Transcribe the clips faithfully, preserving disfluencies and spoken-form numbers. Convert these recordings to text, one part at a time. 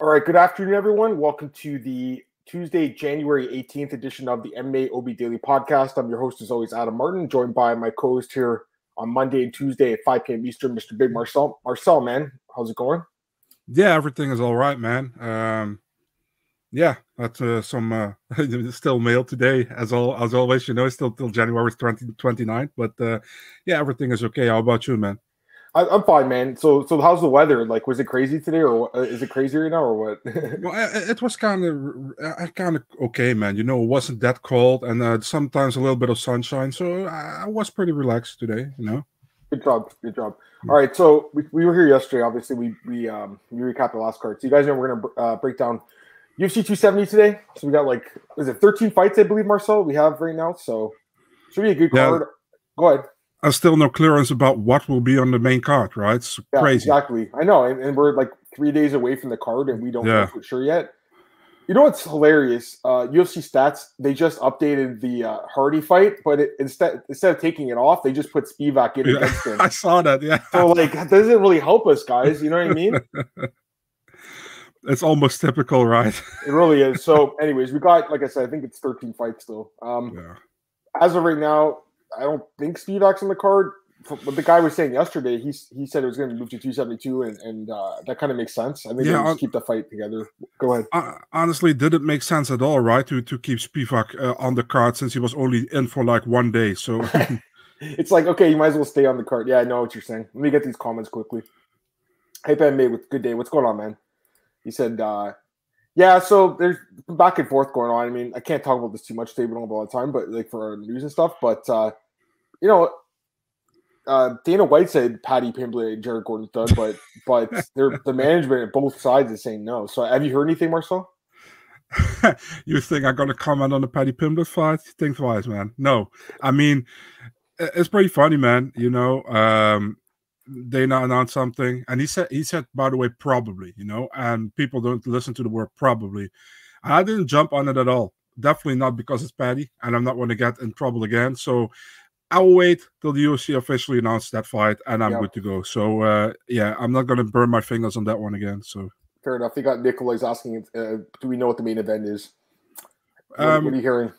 All right, good afternoon, everyone. Welcome to the Tuesday, January eighteenth edition of the M M A O B Daily Podcast. I'm your host, as always, Adam Martin, joined by my co-host here on Monday and Tuesday at five p.m. Eastern, Mister Big Marcel. Marcel, man, how's it going? Yeah, everything is all right, man. Um, yeah, that's uh, some uh, still mail today, as all as always. You know, it's still till January twenty twenty-ninth, but uh, yeah, everything is okay. How about you, man? I, I'm fine, man. So, so how's the weather? Like, was it crazy today, or uh, is it crazy right now, or what? Well, it, it was kind of kind of okay, man. You know, it wasn't that cold, and uh, sometimes a little bit of sunshine, so I, I was pretty relaxed today. You know. Good job, good job. All right, so we, we were here yesterday. Obviously, we we um we recapped the last card. So you guys know we're gonna uh, break down U F C two seventy today. So we got like, is it thirteen fights, I believe, Marcel, we have right now. So should be a good card. Yeah. Go ahead. There's still no clearance about what will be on the main card, right? It's yeah, crazy. Exactly. I know, and, and we're like three days away from the card, and we don't yeah. know for sure yet. You know what's hilarious? Uh, U F C Stats, they just updated the uh, Hardy fight, but it, instead instead of taking it off, they just put Spivak in yeah, against him. I saw that, yeah. So, like, that doesn't really help us, guys. You know what I mean? It's almost typical, right? It really is. So, anyways, we got, like I said, I think it's thirteen fights still. Um, yeah. As of right now, I don't think Spivak's on the card. What the guy was saying yesterday, he he said it was going to move to two seventy-two, and and uh, that kind of makes sense. I think yeah, they just keep the fight together. Go ahead. Uh, honestly, did it make sense at all, right? To to keep Spivak uh, on the card since he was only in for like one day. So it's like, okay, you might as well stay on the card. Yeah, I know what you're saying. Let me get these comments quickly. Hey, Ben May with good day. What's going on, man? He said, uh, yeah. So there's back and forth going on. I mean, I can't talk about this too much today. We don't have a lot of time, but like for our news and stuff. But uh, you know. Uh, Dana White said Paddy Pimblett and Jared Gordon's done, but but they're, the management at both sides is saying no. So have you heard anything, Marcel? You think I'm going to comment on the Paddy Pimblett fight? Think twice, man. No. I mean, it's pretty funny, man. You know, um, Dana announced something, and he said, he said, by the way, probably, you know, and people don't listen to the word probably. I didn't jump on it at all. Definitely not because it's Paddy, and I'm not going to get in trouble again. So I'll wait till the U F C officially announces that fight, and I'm yep. good to go. So, uh, yeah, I'm not going to burn my fingers on that one again. So fair enough. We got Nikolai's asking, uh, do we know what the main event is? What, um, what are you hearing?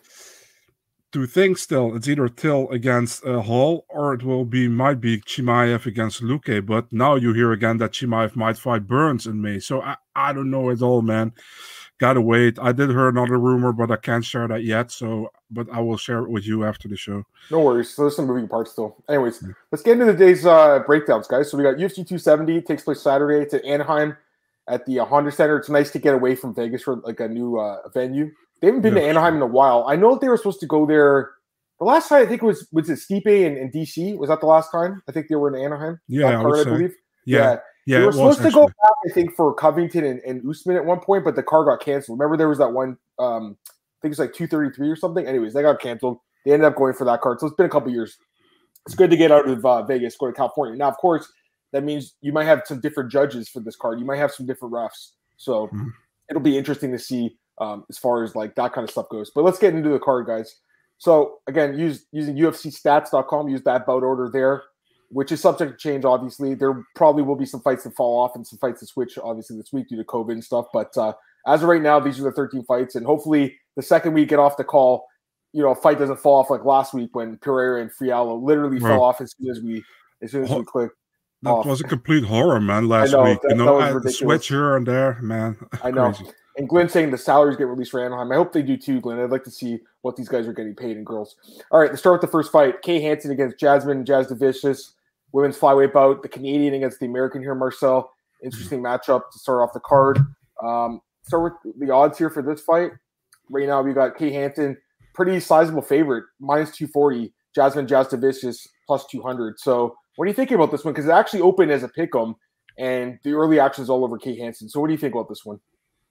Two things still. It's either Till against uh, Hall, or it will be might be Chimaev against Luque. But now you hear again that Chimaev might fight Burns in May. So I, I don't know at all, man. Gotta wait. I did hear another rumor, but I can't share that yet. So, but I will share it with you after the show. No worries. So there's some moving parts still. Anyways, yeah. Let's get into the day's uh, breakdowns, guys. So we got U F C two seventy. It takes place Saturday. It's at Anaheim at the uh, Honda Center. It's nice to get away from Vegas for like a new uh, venue. They haven't been yeah. to Anaheim in a while. I know that they were supposed to go there. The last time I think it was was it Stipe and, and D C. Was that the last time? I think they were in Anaheim. Yeah, card, I, I believe. Yeah. yeah. Yeah, they were supposed to go back, I think, for Covington and, and Usman at one point, but the car got canceled. Remember, there was that one, um, I think it's like two thirty-three or something. Anyways, they got canceled. They ended up going for that card. So it's been a couple years. It's good to get out of uh, Vegas, go to California. Now, of course, that means you might have some different judges for this card. You might have some different refs. So mm-hmm. it'll be interesting to see um, as far as like that kind of stuff goes. But let's get into the card, guys. So, again, use using U F C stats dot com, use that bout order there, which is subject to change, obviously. There probably will be some fights that fall off and some fights that switch, obviously, this week due to COVID and stuff. But uh, as of right now, these are the thirteen fights. And hopefully the second we get off the call, you know, a fight doesn't fall off like last week when Pereira and Fiallo literally right. fell off as soon as we as soon as we clicked. That off. was a complete horror, man, last know, week. That, you know, that I switch here and there, man. I know. Crazy. And Glenn saying the salaries get released for Anaheim. I hope they do too, Glenn. I'd like to see what these guys are getting paid and girls. All right, let's start with the first fight. Kay Hansen against Jasmine Jasudavicius. Women's flyweight bout, the Canadian against the American here, Marcel. Interesting matchup to start off the card. Um, start with the odds here for this fight. Right now, we got Kay Hansen, pretty sizable favorite, minus two forty. Jasmine Jasudavicius, plus two hundred. So what are you thinking about this one? Because it actually opened as a pick'em, and the early action is all over Kay Hansen. So what do you think about this one?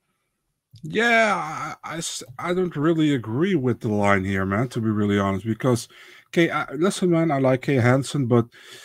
Yeah, I, I, I don't really agree with the line here, man, to be really honest. Because, Kay, I, listen, man, I like Kay Hansen, but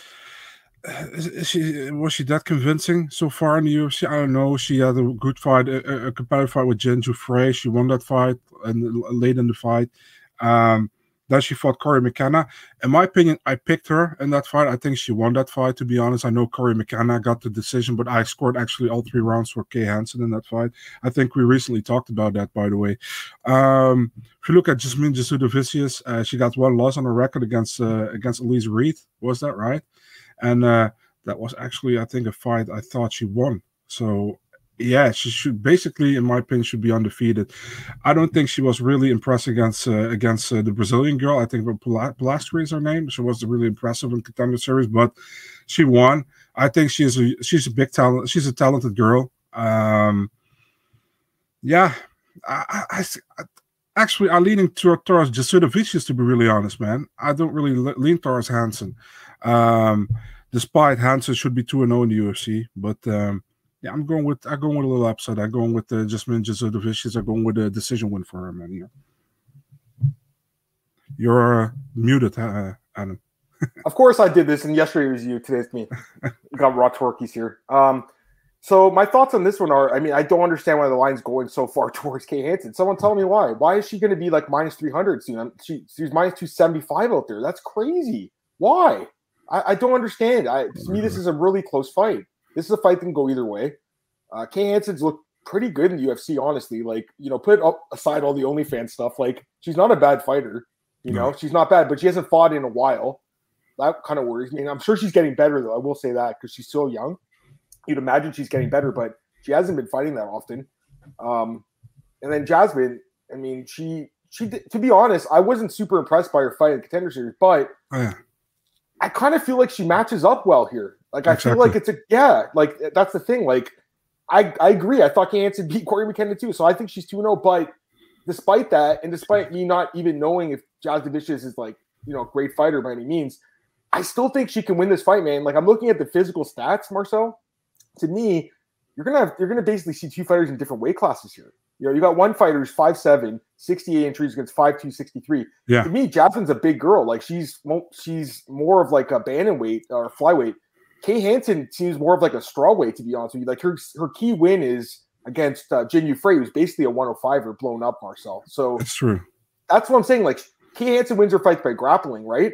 Is, is she was she that convincing so far in the U F C? I don't know. She had a good fight, a, a competitive fight with Jen Frey. She won that fight and late in the fight. Um, Then she fought Corey McKenna. In my opinion, I picked her in that fight. I think she won that fight, to be honest. I know Corey McKenna got the decision, but I scored actually all three rounds for Kay Hansen in that fight. I think we recently talked about that, by the way. Um, if you look at Jasmine Jasudavicius, uh, she got one loss on her record against uh, against Elise Reed. Was that right? And uh, that was actually, I think, a fight I thought she won. So yeah, she should basically, in my opinion, should be undefeated. I don't think she was really impressed against uh, against uh, the Brazilian girl. I think Pilastri is her name. She was really impressive in Contender Series, but she won. I think she's a she's a big talent. She's a talented girl. Um, yeah, I, I, I actually I'm leaning towards Jasudavicius, to be really honest, man. I don't really lean towards Hansen, um, despite Hansen should be two and zero in the U F C, but. Um, Yeah, I'm going with I'm going with a little upside. I'm going with the Jasmine Jasudavicius. I'm going with a decision win for her, man. Here. You're uh, muted, uh, Adam. Of course I did this, and yesterday was you. Today's me. We got raw turkeys here. Um, so my thoughts on this one are, I mean, I don't understand why the line's going so far towards Kay Hansen. Someone tell me why. Why is she going to be like minus three hundred soon? She, she's minus two seventy-five out there. That's crazy. Why? I, I don't understand. I, to me, this is a really close fight. This is a fight that can go either way. Uh, Kay Hansen's looked pretty good in the U F C, honestly. Like, you know, put up aside all the OnlyFans stuff. Like, she's not a bad fighter. You know, no. She's not bad, but she hasn't fought in a while. That kind of worries me. And I'm sure she's getting better, though. I will say that because she's still young. You'd imagine she's getting better, but she hasn't been fighting that often. Um, and then Jasmine, I mean, she, she, to be honest, I wasn't super impressed by her fight in the Contender Series, but oh, yeah. I kind of feel like she matches up well here. Like, I exactly. feel like it's a, yeah, like, that's the thing. Like, I, I agree. I thought Kay Hansen beat Corey McKenna too. So I think she's two and oh. But despite that, and despite me not even knowing if Jasudavicius is like, you know, a great fighter by any means, I still think she can win this fight, man. Like, I'm looking at the physical stats, Marcel. To me, you're gonna have, you're gonna basically see two fighters in different weight classes here. You know, you got one fighter who's five seven, sixty-eight inches against five two, sixty-three. Yeah. To me, Jasmine's a big girl. Like, she's she's more of like a bantamweight or flyweight. Kay Hansen seems more of like a strawweight, to be honest with you. Like, her her key win is against uh, Jin Yu Frey, who's basically a one oh five-er blown up, Marcel. So that's true. That's what I'm saying. Like, Kay Hansen wins her fights by grappling, right?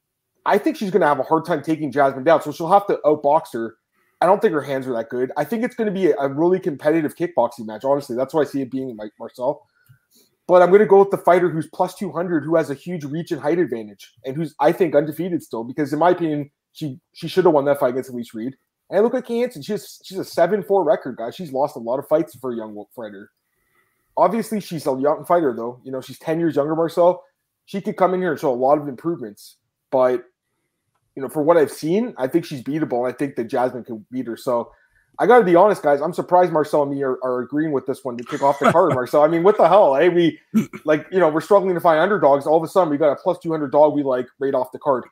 I think she's going to have a hard time taking Jasmine down, so she'll have to outbox her. I don't think her hands are that good. I think it's going to be a, a really competitive kickboxing match, honestly. That's why I see it being like Marcel. But I'm going to go with the fighter who's plus two hundred, who has a huge reach and height advantage, and who's, I think, undefeated still, because in my opinion, she she should have won that fight against Elise Reed. And I look at Kay Hansen. She's, she's a seven four record, guys. She's lost a lot of fights for a young fighter. Obviously, she's a young fighter, though. You know, she's ten years younger, Marcel. She could come in here and show a lot of improvements. But, you know, for what I've seen, I think she's beatable, and I think that Jasmine can beat her. So I got to be honest, guys. I'm surprised Marcel and me are, are agreeing with this one to kick off the card, Marcel. I mean, what the hell? Hey, we, like, you know, we're struggling to find underdogs. All of a sudden, we got a plus two hundred dog we like right off the card.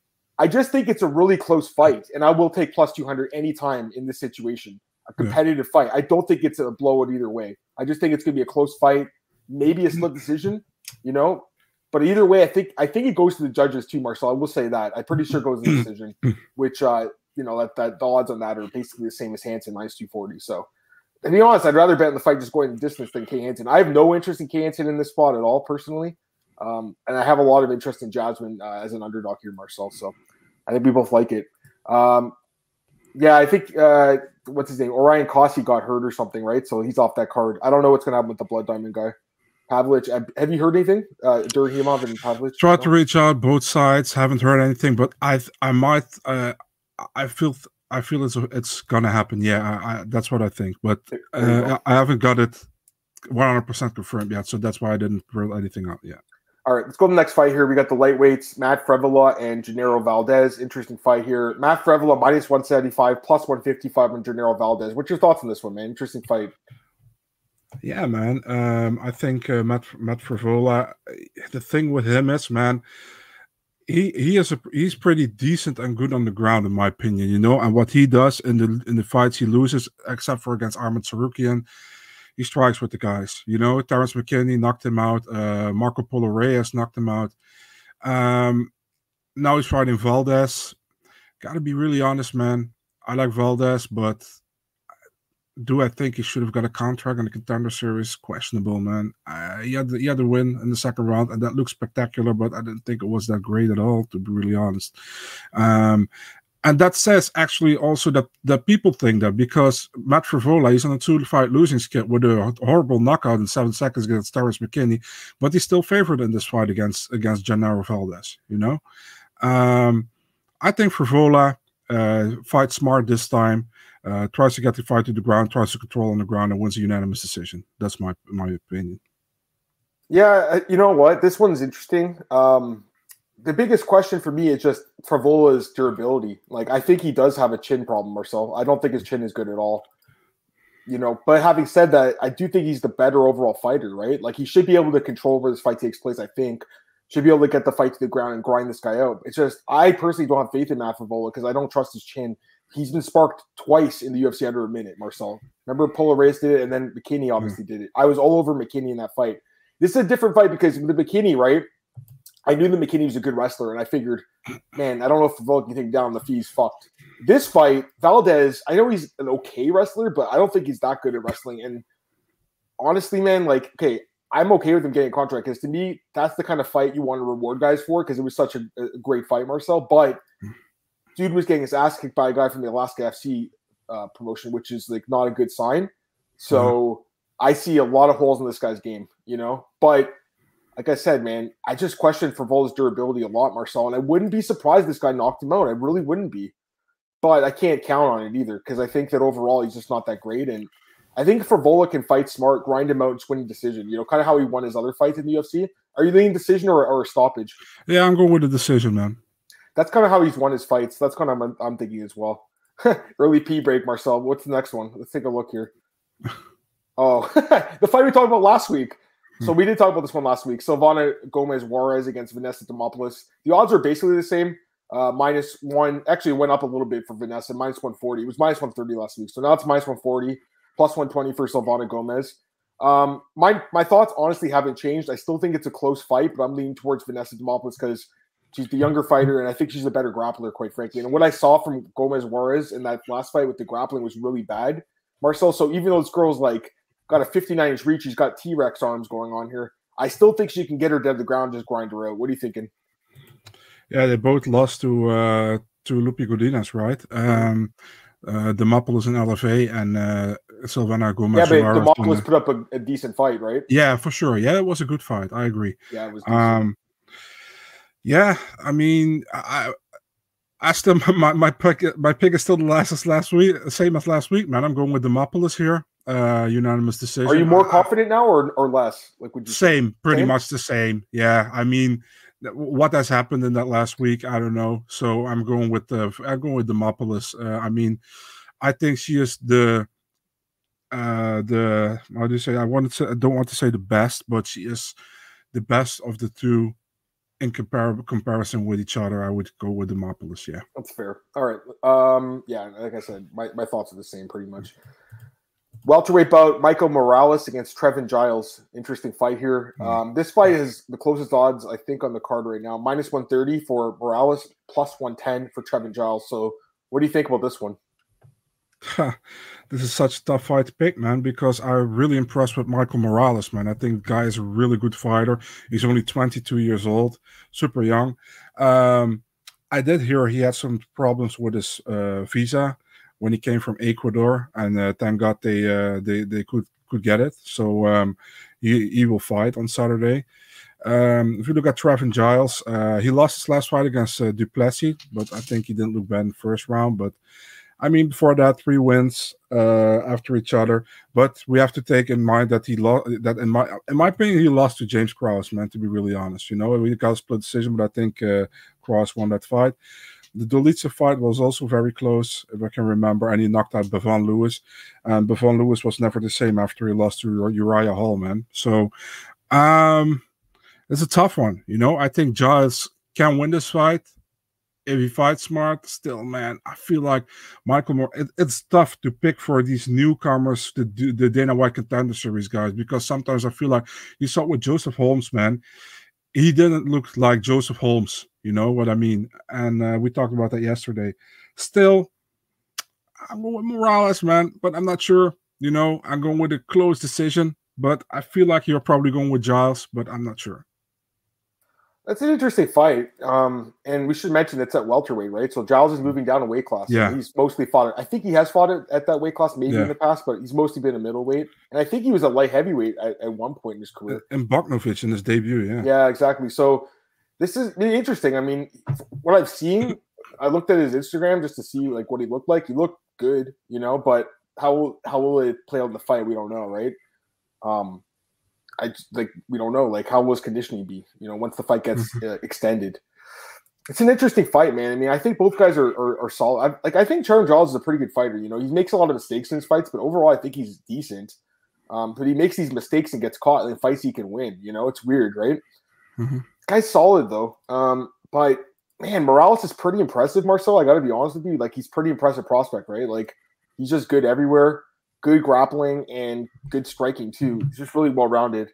I just think it's a really close fight, and I will take plus two hundred anytime in this situation. A competitive yeah. fight. I don't think it's a blowout either way. I just think it's going to be a close fight, maybe a split decision, you know. But either way, I think I think it goes to the judges too, Marcel. I will say that. I'm pretty sure it goes to the decision, which, uh, you know, that, that the odds on that are basically the same as Hansen, minus two forty. So, to be honest, I'd rather bet in the fight just going the distance than Kay Hansen. I have no interest in Kay Hansen in this spot at all, personally. Um, and I have a lot of interest in Jasmine uh, as an underdog here, Marcel. So, I think we both like it. Um, yeah, I think, uh, what's his name? Orion Kossi got hurt or something, right? So, he's off that card. I don't know what's going to happen with the Blood Diamond guy. Pavlich, have you heard anything? Uh, Durhimov and Pavlich? Tried to reach out both sides. Haven't heard anything, but I, I might. Uh, I feel, I feel it's it's gonna happen. Yeah, I, I, that's what I think. But uh, I haven't got it one hundred percent confirmed yet, so that's why I didn't rule anything out yet. All right, let's go to the next fight here. We got the lightweights, Matt Frevola and Gennaro Valdez. Interesting fight here. Matt Frevola minus one seventy-five, plus one fifty-five on Gennaro Valdez. What's your thoughts on this one, man? Interesting fight. Yeah, man. Um, I think uh, Matt Matt Frevola. The thing with him is, man, he he is a, he's pretty decent and good on the ground, in my opinion. You know, and what he does in the in the fights he loses, except for against Arman Tsarukyan, he strikes with the guys. You know, Terrence McKinney knocked him out. Uh, Marco Polo Reyes knocked him out. Um, now he's fighting Valdez. Got to be really honest, man. I like Valdez, but do I think he should have got a contract in the Contender Series? Questionable, man. Uh, he had the, he had the win in the second round, and that looked spectacular, but I didn't think it was that great at all, to be really honest. Um, and that says actually also that that people think that because Matt Frevola, he's on a two-fight losing skid with a horrible knockout in seven seconds against Terrence McKinney, but he's still favored in this fight against against Genaro Valdez. You know, um, I think Frevola uh, fights smart this time. Uh, tries to get the fight to the ground, tries to control on the ground, and wins a unanimous decision. That's my my opinion. Yeah, you know what? This one's interesting. Um, the biggest question for me is just Frevola's durability. Like, I think he does have a chin problem, Marcel. I don't think his chin is good at all. You know, but having said that, I do think he's the better overall fighter, right? Like, he should be able to control where this fight takes place, I think. Should be able to get the fight to the ground and grind this guy out. It's just, I personally don't have faith in Matt Frevola because I don't trust his chin. He's been sparked twice in the U F C under a minute, Marcel. Remember Polo Reyes did it, and then McKinney obviously did it. I was all over McKinney in that fight. This is a different fight because with the McKinney, right, I knew that McKinney was a good wrestler, and I figured, man, I don't know if Frevola can take down the fees fucked. This fight, Valdez, I know he's an okay wrestler, but I don't think he's that good at wrestling. And honestly, man, like, okay, I'm okay with him getting a contract because to me, that's the kind of fight you want to reward guys for because it was such a, a great fight, Marcel. But dude was getting his ass kicked by a guy from the Alaska F C uh, promotion, which is like not a good sign. So mm-hmm. I see a lot of holes in this guy's game, you know. But like I said, man, I just question Frevola's durability a lot, Marcel, and I wouldn't be surprised this guy knocked him out. I really wouldn't be. But I can't count on it either because I think that overall he's just not that great. And I think Frevola can fight smart, grind him out, and win a decision. You know, kind of how he won his other fights in the U F C. Are you leaning decision or, or a stoppage? Yeah, I'm going with a decision, man. That's kind of how he's won his fights. That's kind of I'm, I'm thinking as well. Early pee break, Marcel. What's the next one? Let's take a look here. Oh, the fight we talked about last week. So we did talk about this one last week. Silvana Gomez Juarez against Vanessa Demopoulos. The odds are basically the same. Uh, minus one. Actually, it went up a little bit for Vanessa. Minus one forty. It was minus one thirty last week. So now it's minus one forty. Plus one twenty for Silvana Gomez. Um, my my thoughts honestly haven't changed. I still think it's a close fight, but I'm leaning towards Vanessa Demopoulos because she's the younger fighter, and I think she's a better grappler, quite frankly. And what I saw from Gomez Juarez in that last fight with the grappling was really bad, Marcel. So even though this girl's like got a fifty-nine inch reach, she's got T-Rex arms going on here. I still think she can get her dead to the ground, just grind her out. What are you thinking? Yeah, they both lost to uh, to Lupi Godinez, right? Um, uh, Demopoulos in L F A and uh, Silvana Gomez. Yeah, but Demopoulos put up a, a decent fight, right? Yeah, for sure. Yeah, it was a good fight. I agree. Yeah, it was decent. Um, yeah, I mean, I, I still my my pick my pick is still the last as last week, same as last week, man. I'm going with Demopoulos here. Uh, unanimous decision. Are you more confident now or or less? Like, would you same, say? pretty same? much the same. Yeah, I mean, what has happened in that last week, I don't know. So I'm going with the I'm going with Demopoulos. Uh, I mean, I think she is the uh the how do you say? I want to say, I don't want to say the best, but she is the best of the two. In compar- comparison with each other, I would go with Demopoulos, yeah. That's fair. All right. Um, yeah, like I said, my, my thoughts are the same pretty much. Welterweight bout, Michael Morales against Trevin Giles. Interesting fight here. Mm. Um, this fight is the closest odds, I think, on the card right now. minus one thirty for Morales, plus one ten for Trevin Giles. So what do you think about this one? This is such a tough fight to pick, man, because I'm really impressed with Michael Morales, man. I think the guy is a really good fighter. He's only twenty-two years old, super young. Um, I did hear he had some problems with his uh, visa when he came from Ecuador, and uh, thank God they uh, they they could could get it. So um, he he will fight on Saturday. Um, if you look at Trevin Giles, uh, he lost his last fight against uh, Duplessis, but I think he didn't look bad in the first round. But I mean, before that, three wins uh, after each other. But we have to take in mind that he lost. That in my in my opinion, he lost to James Krause. Man, to be really honest, you know, we got a split decision, but I think uh, Krause won that fight. The Dolitza fight was also very close, if I can remember, and he knocked out Bevon Lewis. And Bevon Lewis was never the same after he lost to Uriah Hall, man. So um, it's a tough one, you know. I think Giles can win this fight. If he fights smart, still, man, I feel like Michael Moore, it, it's tough to pick for these newcomers, the, the Dana White Contender Series guys, because sometimes I feel like you saw it with Joseph Holmes, man. He didn't look like Joseph Holmes, you know what I mean? And uh, we talked about that yesterday. Still, I'm going with Morales, man, but I'm not sure. you know, I'm going with a close decision, but I feel like you're probably going with Giles, but I'm not sure. That's an interesting fight. Um, and we should mention it's at welterweight, right? So Giles is moving down a weight class. Yeah. He's mostly fought it. I think he has fought it at that weight class maybe yeah. in the past, but he's mostly been a middleweight. And I think he was a light heavyweight at, at one point in his career. And Bogdanovic in his debut, yeah. Yeah, exactly. So this is really interesting. I mean, what I've seen, I looked at his Instagram just to see like what he looked like. He looked good, you know, but how how will it play out in the fight? We don't know, right? Um, I just, like we don't know. Like, how will his conditioning be? You know, once the fight gets uh, extended, it's an interesting fight, man. I mean, I think both guys are are, are solid. I, like, I think Charles Giles is a pretty good fighter. You know, he makes a lot of mistakes in his fights, but overall, I think he's decent. Um, but he makes these mistakes and gets caught in fights he can win. You know, it's weird, right? Mm-hmm. Guy's solid though. Um, but man, Morales is pretty impressive, Marcel. I got to be honest with you. Like, he's pretty impressive prospect, right? Like, he's just good everywhere. Good grappling and good striking too. He's just really well rounded.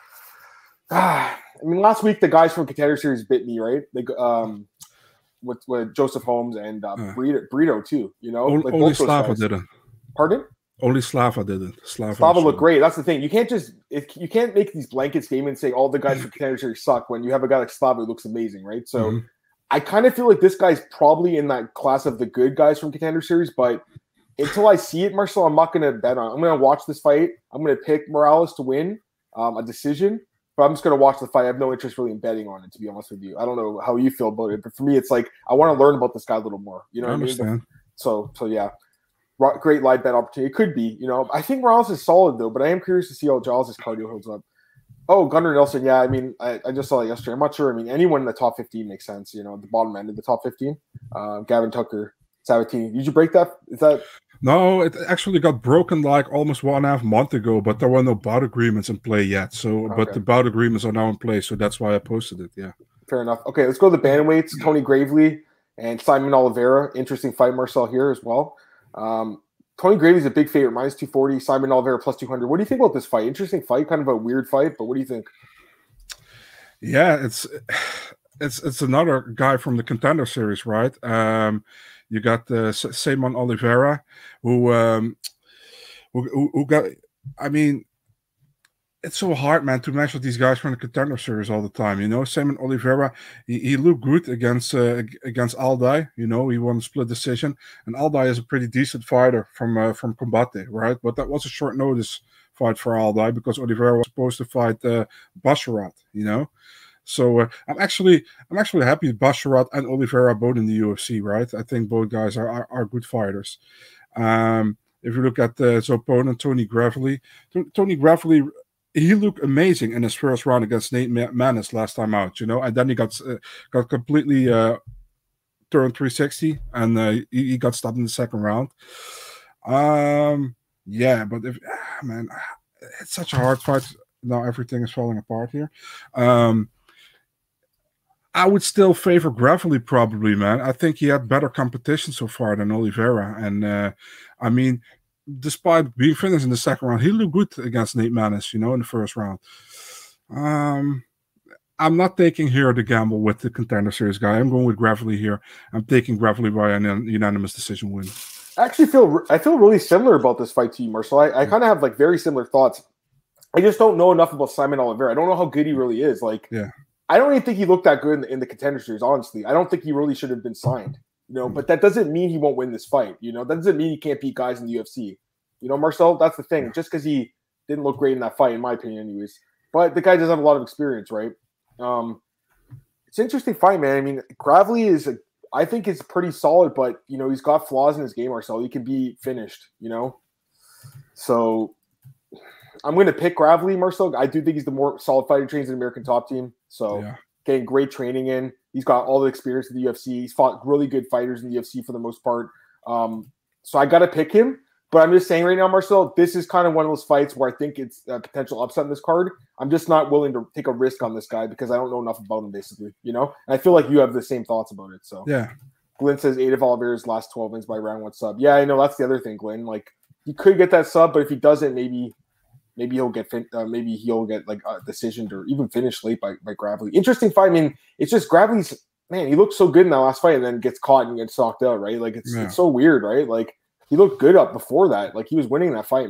Ah, I mean, last week the guys from Contender Series bit me, right? They, um, with with Joseph Holmes and uh, uh, Brito, Brito too. You know, like only Slava didn't. Pardon? Only Slava didn't. Slava, Slava looked great. That's the thing. You can't just if, you can't make these blanket statements saying all the guys from Contender Series suck when you have a guy like Slava who looks amazing, right? So mm-hmm. I kind of feel like this guy's probably in that class of the good guys from Contender Series, but until I see it, Marcel, I'm not going to bet on it. I'm going to watch this fight. I'm going to pick Morales to win um, a decision, but I'm just going to watch the fight. I have no interest really in betting on it, to be honest with you. I don't know how you feel about it, but for me, it's like I want to learn about this guy a little more. You know what I understand. mean? So, so yeah, great live bet opportunity. It could be. You know, I think Morales is solid though, but I am curious to see how Giles' cardio holds up. Oh, Gunnar Nelson. Yeah, I mean, I, I just saw it yesterday. I'm not sure. I mean, anyone in the top fifteen makes sense. You know, the bottom end of the top fifteen. Uh, Gavin Tucker, Sabatini. Did you break that? Is that? No, it actually got broken like almost one and a half month ago, but there were no bout agreements in play yet. So, okay. But the bout agreements are now in place, so that's why I posted it. Yeah. Fair enough. Okay, let's go to the bantamweights. Tony Gravely and Simon Oliveira. Interesting fight, Marcel, here as well. Um, Tony Gravely's a big favorite, minus two forty. Simon Oliveira plus two hundred. What do you think about this fight? Interesting fight, kind of a weird fight, but what do you think? Yeah, it's it's it's another guy from the Contender Series, right? Um, You got uh, Simon Oliveira, who, um, who who got. I mean, it's so hard, man, to match with these guys from the Contender Series all the time. You know, Simon Oliveira, he, he looked good against uh, against Alday. You know, he won a split decision, and Alday is a pretty decent fighter from uh, from Combate, right? But that was a short notice fight for Alday because Oliveira was supposed to fight uh, Basharat. You know. So uh, I'm actually I'm actually happy Basharat and Oliveira are both in the U F C, right? I think both guys are are, are good fighters. Um, if you look at uh, his opponent, Tony Gravely, Tony Gravely, he looked amazing in his first round against Nate Maness last time out, you know, and then he got uh, got completely uh, turned three sixty and uh, he, he got stopped in the second round. Um, yeah, but if ah, man, it's such a hard fight. Now everything is falling apart here. Um, I would still favor Gravely probably, man. I think he had better competition so far than Oliveira. And, uh, I mean, despite being finished in the second round, he looked good against Nate Maness, you know, in the first round. Um, I'm not taking here the gamble with the Contender Series guy. I'm going with Gravely here. I'm taking Gravely by an unanimous decision win. I actually feel I feel really similar about this fight to you, Marcel. I, I kind of have, like, very similar thoughts. I just don't know enough about Simon Oliveira. I don't know how good he really is. Like, yeah. I don't even think he looked that good in the, in the Contender Series, honestly. I don't think he really should have been signed, you know, but that doesn't mean he won't win this fight, you know. That doesn't mean he can't beat guys in the U F C. You know, Marcel, that's the thing. Just because he didn't look great in that fight, in my opinion, anyways. But the guy does have a lot of experience, right? Um, it's an interesting fight, man. I mean, Gravely is, a, I think, is pretty solid, but, you know, he's got flaws in his game, Marcel. He can be finished, you know. So I'm going to pick Gravely, Marcel. I do think he's the more solid fighter, trains in the American Top Team. So yeah. Getting great training in. He's got all the experience in the U F C. He's fought really good fighters in the U F C for the most part. Um, so I got to pick him. But I'm just saying right now, Marcel, this is kind of one of those fights where I think it's a potential upset in this card. I'm just not willing to take a risk on this guy because I don't know enough about him, basically. You know? And I feel like you have the same thoughts about it. So yeah. Glenn says eight of Oliveira's last twelve wins by round one sub. Yeah, I know. That's the other thing, Glenn. Like, he could get that sub, but if he doesn't, maybe – Maybe he'll get fin- uh, maybe he'll get like a decision or even finish late by, by Gravely. Interesting fight. I mean, it's just Gravely's man. He looked so good in that last fight and then gets caught and gets knocked out. Right? Like it's, yeah. it's so weird, right? Like he looked good up before that. Like he was winning that fight, man.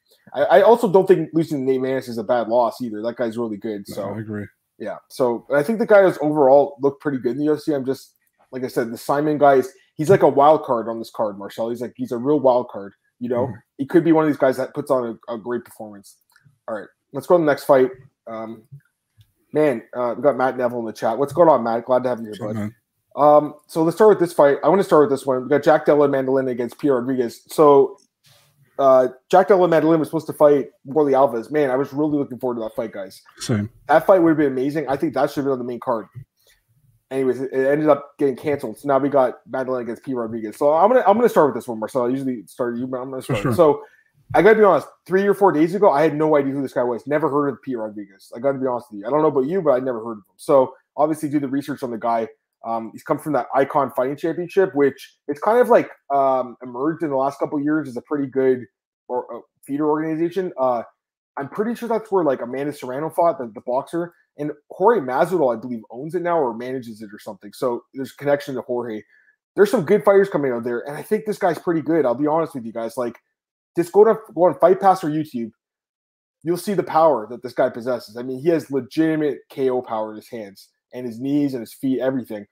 I, I also don't think losing to Nate Maness is a bad loss either. That guy's really good. So no, I agree. Yeah. So I think the guy has overall looked pretty good in the U F C. I'm just, like I said, the Simon guy is, he's like a wild card on this card, Marcel. He's like, he's a real wild card. You know, mm-hmm. He could be one of these guys that puts on a, a great performance. All right. Let's go to the next fight. Um, man, uh, we got Matt Neville in the chat. What's going on, Matt? Glad to have you here, sure, bud. Man. Um, so let's start with this fight. I want to start with this one. We got Jack Della Maddalena against Pierre Rodriguez. So uh, Jack Della Maddalena was supposed to fight Warlley Alves. Man, I was really looking forward to that fight, guys. Same. That fight would have been amazing. I think that should have been on the main card. Anyways, it ended up getting canceled. So now we got Maddalena against Pierre Rodriguez. So I'm gonna I'm gonna start with this one, Marcel. I usually start you, but I'm gonna start. Sure. So I gotta be honest. Three or four days ago, I had no idea who this guy was. Never heard of Pierre Rodriguez. I gotta be honest with you. I don't know about you, but I never heard of him. So obviously, do the research on the guy. Um, he's come from that Icon Fighting Championship, which it's kind of like um, emerged in the last couple of years as a pretty good or uh, feeder organization. Uh, I'm pretty sure that's where like Amanda Serrano fought, the, the boxer, and Jorge Masvidal, I believe, owns it now or manages it or something. So there's a connection to Jorge. There's some good fighters coming out there, and I think this guy's pretty good. I'll be honest with you guys. Like, just go to go on Fight Pass or YouTube. You'll see the power that this guy possesses. I mean, he has legitimate K O power in his hands and his knees and his feet, everything.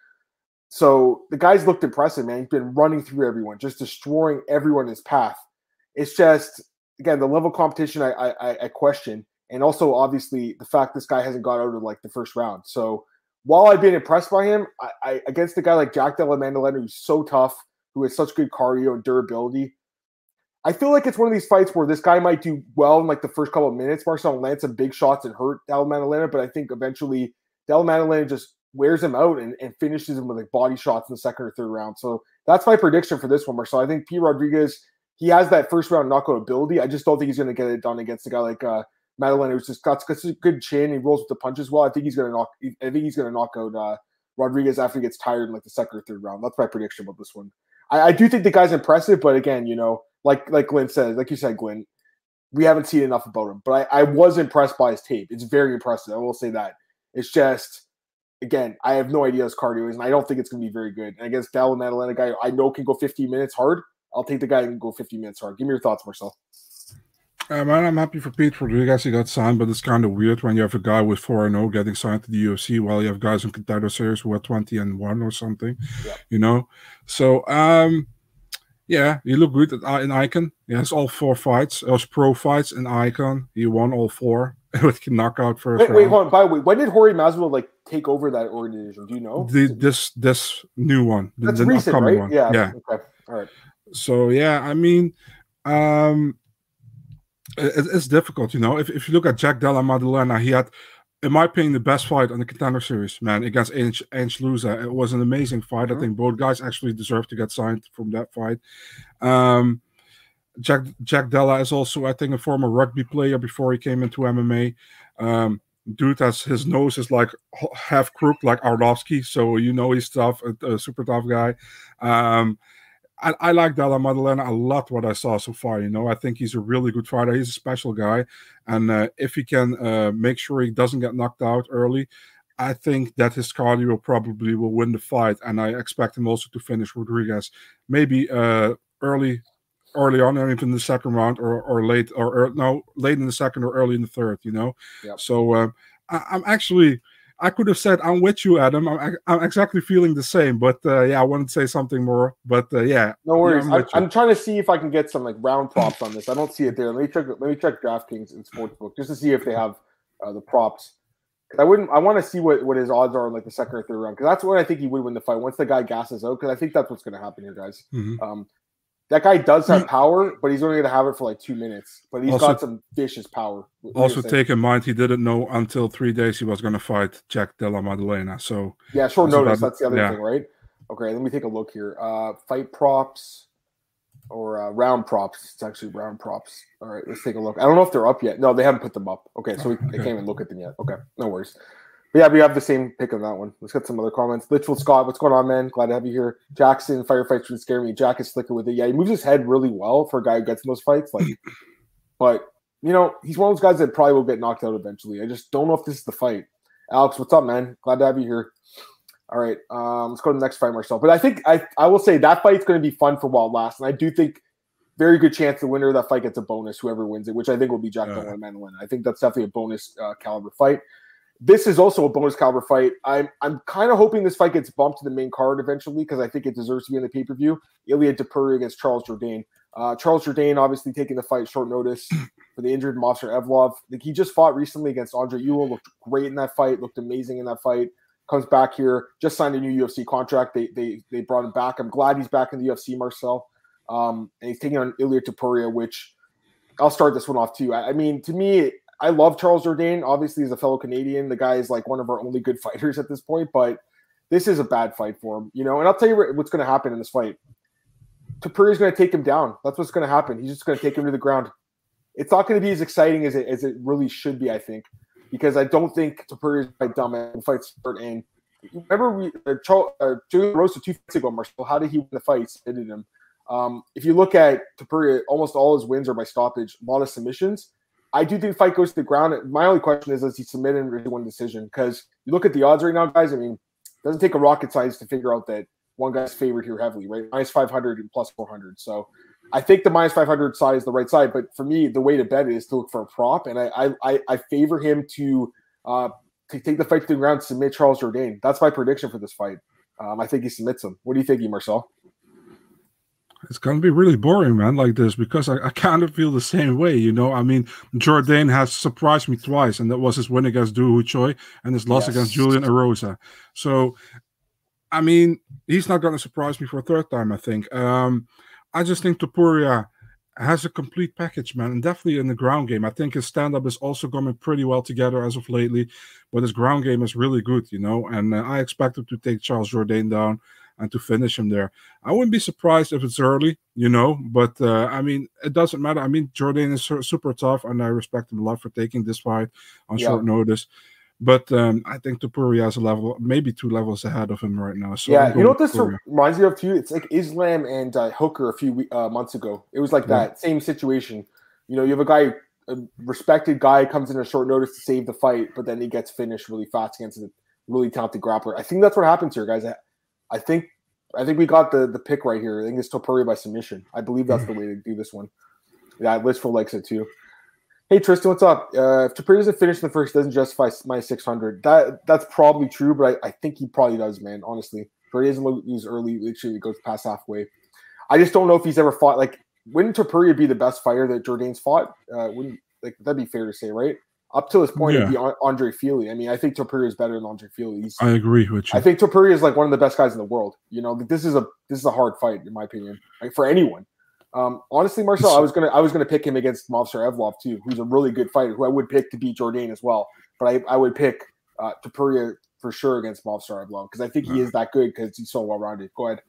So the guy's looked impressive, man. He's been running through everyone, just destroying everyone in his path. It's just, again, the level of competition I, I, I question, and also obviously the fact this guy hasn't got out of like the first round. So while I've been impressed by him, I, I against a guy like Jack Della Maddalena, who's so tough, who has such good cardio and durability, I feel like it's one of these fights where this guy might do well in like the first couple of minutes. Marcel land some big shots and hurt Della Maddalena, but I think eventually Della Maddalena just wears him out and, and finishes him with like body shots in the second or third round. So that's my prediction for this one, Marcel. I think P. Rodriguez, he has that first round knockout ability. I just don't think he's going to get it done against a guy like uh, Maddalena, who's just got such a good chin. He rolls with the punches well. I think he's going to knock. I think he's going to knock out uh, Rodriguez after he gets tired in like the second or third round. That's my prediction about this one. I, I do think the guy's impressive, but again, you know, like like Glenn said, like you said, Glenn, we haven't seen enough about him. But I, I was impressed by his tape. It's very impressive. I will say that. It's just, again, I have no idea his cardio is, and I don't think it's going to be very good. And against Della Maddalena, guy I know can go fifteen minutes hard, I'll take the guy who can go fifteen minutes hard. Give me your thoughts, Marcel. Uh, man, I'm happy for Pete Rodriguez. He got signed, but it's kind of weird when you have a guy with four and oh getting signed to the U F C while you have guys in Contender Series who are twenty and one or something, yeah. You know? So, um, yeah, he looked good at, in Icon. He has all four fights. It was pro fights in Icon. He won all four with knockout first wait, round. Wait, hold on. By the way, when did Jorge Masvidal like take over that organization? Do you know? The, this this new one. The, That's the recent, right? one. Yeah. Yeah. Okay. All right. So, yeah, I mean, um, it, it's difficult, you know. If, if you look at Jack Della Maddalena, he had, in my opinion, the best fight on the Contender Series, man, against Ange, Ange Lusa. It was an amazing fight. Mm-hmm. I think both guys actually deserve to get signed from that fight. Um, Jack Jack Della is also, I think, a former rugby player before he came into M M A. Um, dude has his nose is like half crooked, like Arlovsky, so you know he's tough, a, a super tough guy. Um, I, I like Della Maddalena a lot. What I saw so far, you know, I think he's a really good fighter. He's a special guy, and uh, if he can uh, make sure he doesn't get knocked out early, I think that his cardio probably will win the fight, and I expect him also to finish Rodriguez maybe uh, early. Early on, or even in the second round, or or late, or, or no, late in the second or early in the third, you know. Yep. So um, I, I'm actually, I could have said I'm with you, Adam. I'm I'm exactly feeling the same, but uh, yeah, I wanted to say something more, but uh, yeah. No worries. Yeah, I'm, I'm, I'm trying to see if I can get some like round props on this. I don't see it there. Let me check. Let me check DraftKings and Sportsbook just to see if they have uh, the props. I wouldn't. I want to see what, what his odds are in like the second or third round, because that's when I think he would win the fight once the guy gasses out. Because I think that's what's going to happen here, guys. Mm-hmm. Um, That guy does have power, but he's only going to have it for like two minutes. But he's also, got some vicious power. What also, take in mind he didn't know until three days he was going to fight Jack Della Maddalena. So yeah, short that's notice. About, that's the other yeah. thing, right? Okay, let me take a look here. Uh, fight props or uh, round props. It's actually round props. All right, let's take a look. I don't know if they're up yet. No, they haven't put them up. Okay, so we okay. I can't even look at them yet. Okay, no worries. But yeah, we have the same pick on that one. Let's get some other comments. Litchfield Scott, what's going on, man? Glad to have you here. Jackson, firefights would scare me. Jack is slicker with it. Yeah, he moves his head really well for a guy who gets in those fights. Like, but you know, he's one of those guys that probably will get knocked out eventually. I just don't know if this is the fight. Alex, what's up, man? Glad to have you here. All right, um, let's go to the next fight, Marcel. But I think I I will say that fight's going to be fun for while it lasts, and I do think very good chance the winner of that fight gets a bonus, whoever wins it, which I think will be Jack Yeah. Nolan and Amanda Lin. I think that's definitely a bonus uh, caliber fight. This is also a bonus caliber fight. I'm I'm kind of hoping this fight gets bumped to the main card eventually because I think it deserves to be in the pay-per-view. Ilia Topuria against Charles Jourdain. Uh, Charles Jourdain obviously taking the fight short notice for the injured Movsar Evlov. Like, he just fought recently against Andre Ewell, looked great in that fight, looked amazing in that fight. Comes back here, just signed a new U F C contract. They they they brought him back. I'm glad he's back in the U F C, Marcel. Um, and he's taking on Ilia Topuria, which I'll start this one off too. I, I mean, to me, I love Charles Jourdain. Obviously, he's a fellow Canadian. The guy is like one of our only good fighters at this point, but this is a bad fight for him, you know. And I'll tell you what's going to happen in this fight. Topuria is going to take him down. That's what's going to happen. He's just going to take him to the ground. It's not going to be as exciting as it as it really should be, I think, because I don't think Topuria is quite dumb and fights start. And remember, we uh, Charles, uh, Julian Rosa two fights ago, Marcel. How did he win the fight? He submitted him. Um, if you look at Topuria, almost all his wins are by stoppage, a lot of submissions. I do think the fight goes to the ground. My only question is, does he submit and really win decision? Because you look at the odds right now, guys. I mean, it doesn't take a rocket science to figure out that one guy's favored here heavily, right? Minus five hundred and plus four hundred. So I think the minus five hundred side is the right side. But for me, the way to bet it is to look for a prop. And I I, I favor him to, uh, to take the fight to the ground, submit Charles Jourdain. That's my prediction for this fight. Um, I think he submits him. What do you think, Marcel? It's going to be really boring, man, like this, because I, I kind of feel the same way, you know. I mean, Jourdain has surprised me twice, and that was his win against Doo Ho Choi and his loss yes. against Julian Erosa. So, I mean, he's not going to surprise me for a third time, I think. Um, I just think Topuria has a complete package, man, and definitely in the ground game. I think his stand-up is also coming pretty well together as of lately, but his ground game is really good, you know, and uh, I expect him to take Charles Jourdain down and to finish him there. I wouldn't be surprised if it's early, you know, but uh, I mean, it doesn't matter. I mean, Jourdain is super tough, and I respect him a lot for taking this fight on yeah. short notice. But um, I think Topuria has a level, maybe two levels ahead of him right now. So yeah, you know what this Topuria. reminds me of too? It's like Islam and uh, Hooker a few uh, months ago. It was like yeah. that same situation. You know, you have a guy, a respected guy, comes in a short notice to save the fight, but then he gets finished really fast against a really talented grappler. I think that's what happens here, guys. I, I think I think we got the, the pick right here. I think it's Topuria by submission. I believe that's the way to do this one. Yeah, Listful likes it too. Hey Tristan, what's up? Uh, if Topuria doesn't finish in the first, doesn't justify my six hundred. That that's probably true, but I, I think he probably does, man. Honestly, if he doesn't lose early, literally it goes past halfway. I just don't know if he's ever fought. Like, wouldn't Topuria be the best fighter that Jourdain's fought? Uh, wouldn't like that'd be fair to say, right? Up to this point, yeah. it'd be Andre Fili. I mean, I think Topuria is better than Andre Fili. He's, I agree with you. I think Topuria is like one of the best guys in the world. You know, this is a this is a hard fight in my opinion, like, for anyone. Um, honestly, Marcel, I was gonna I was gonna pick him against Movsar Evlov too, who's a really good fighter, who I would pick to beat Jourdain as well. But I, I would pick uh, Topuria for sure against Movsar Evlov because I think he is that good because he's so well rounded. Go ahead.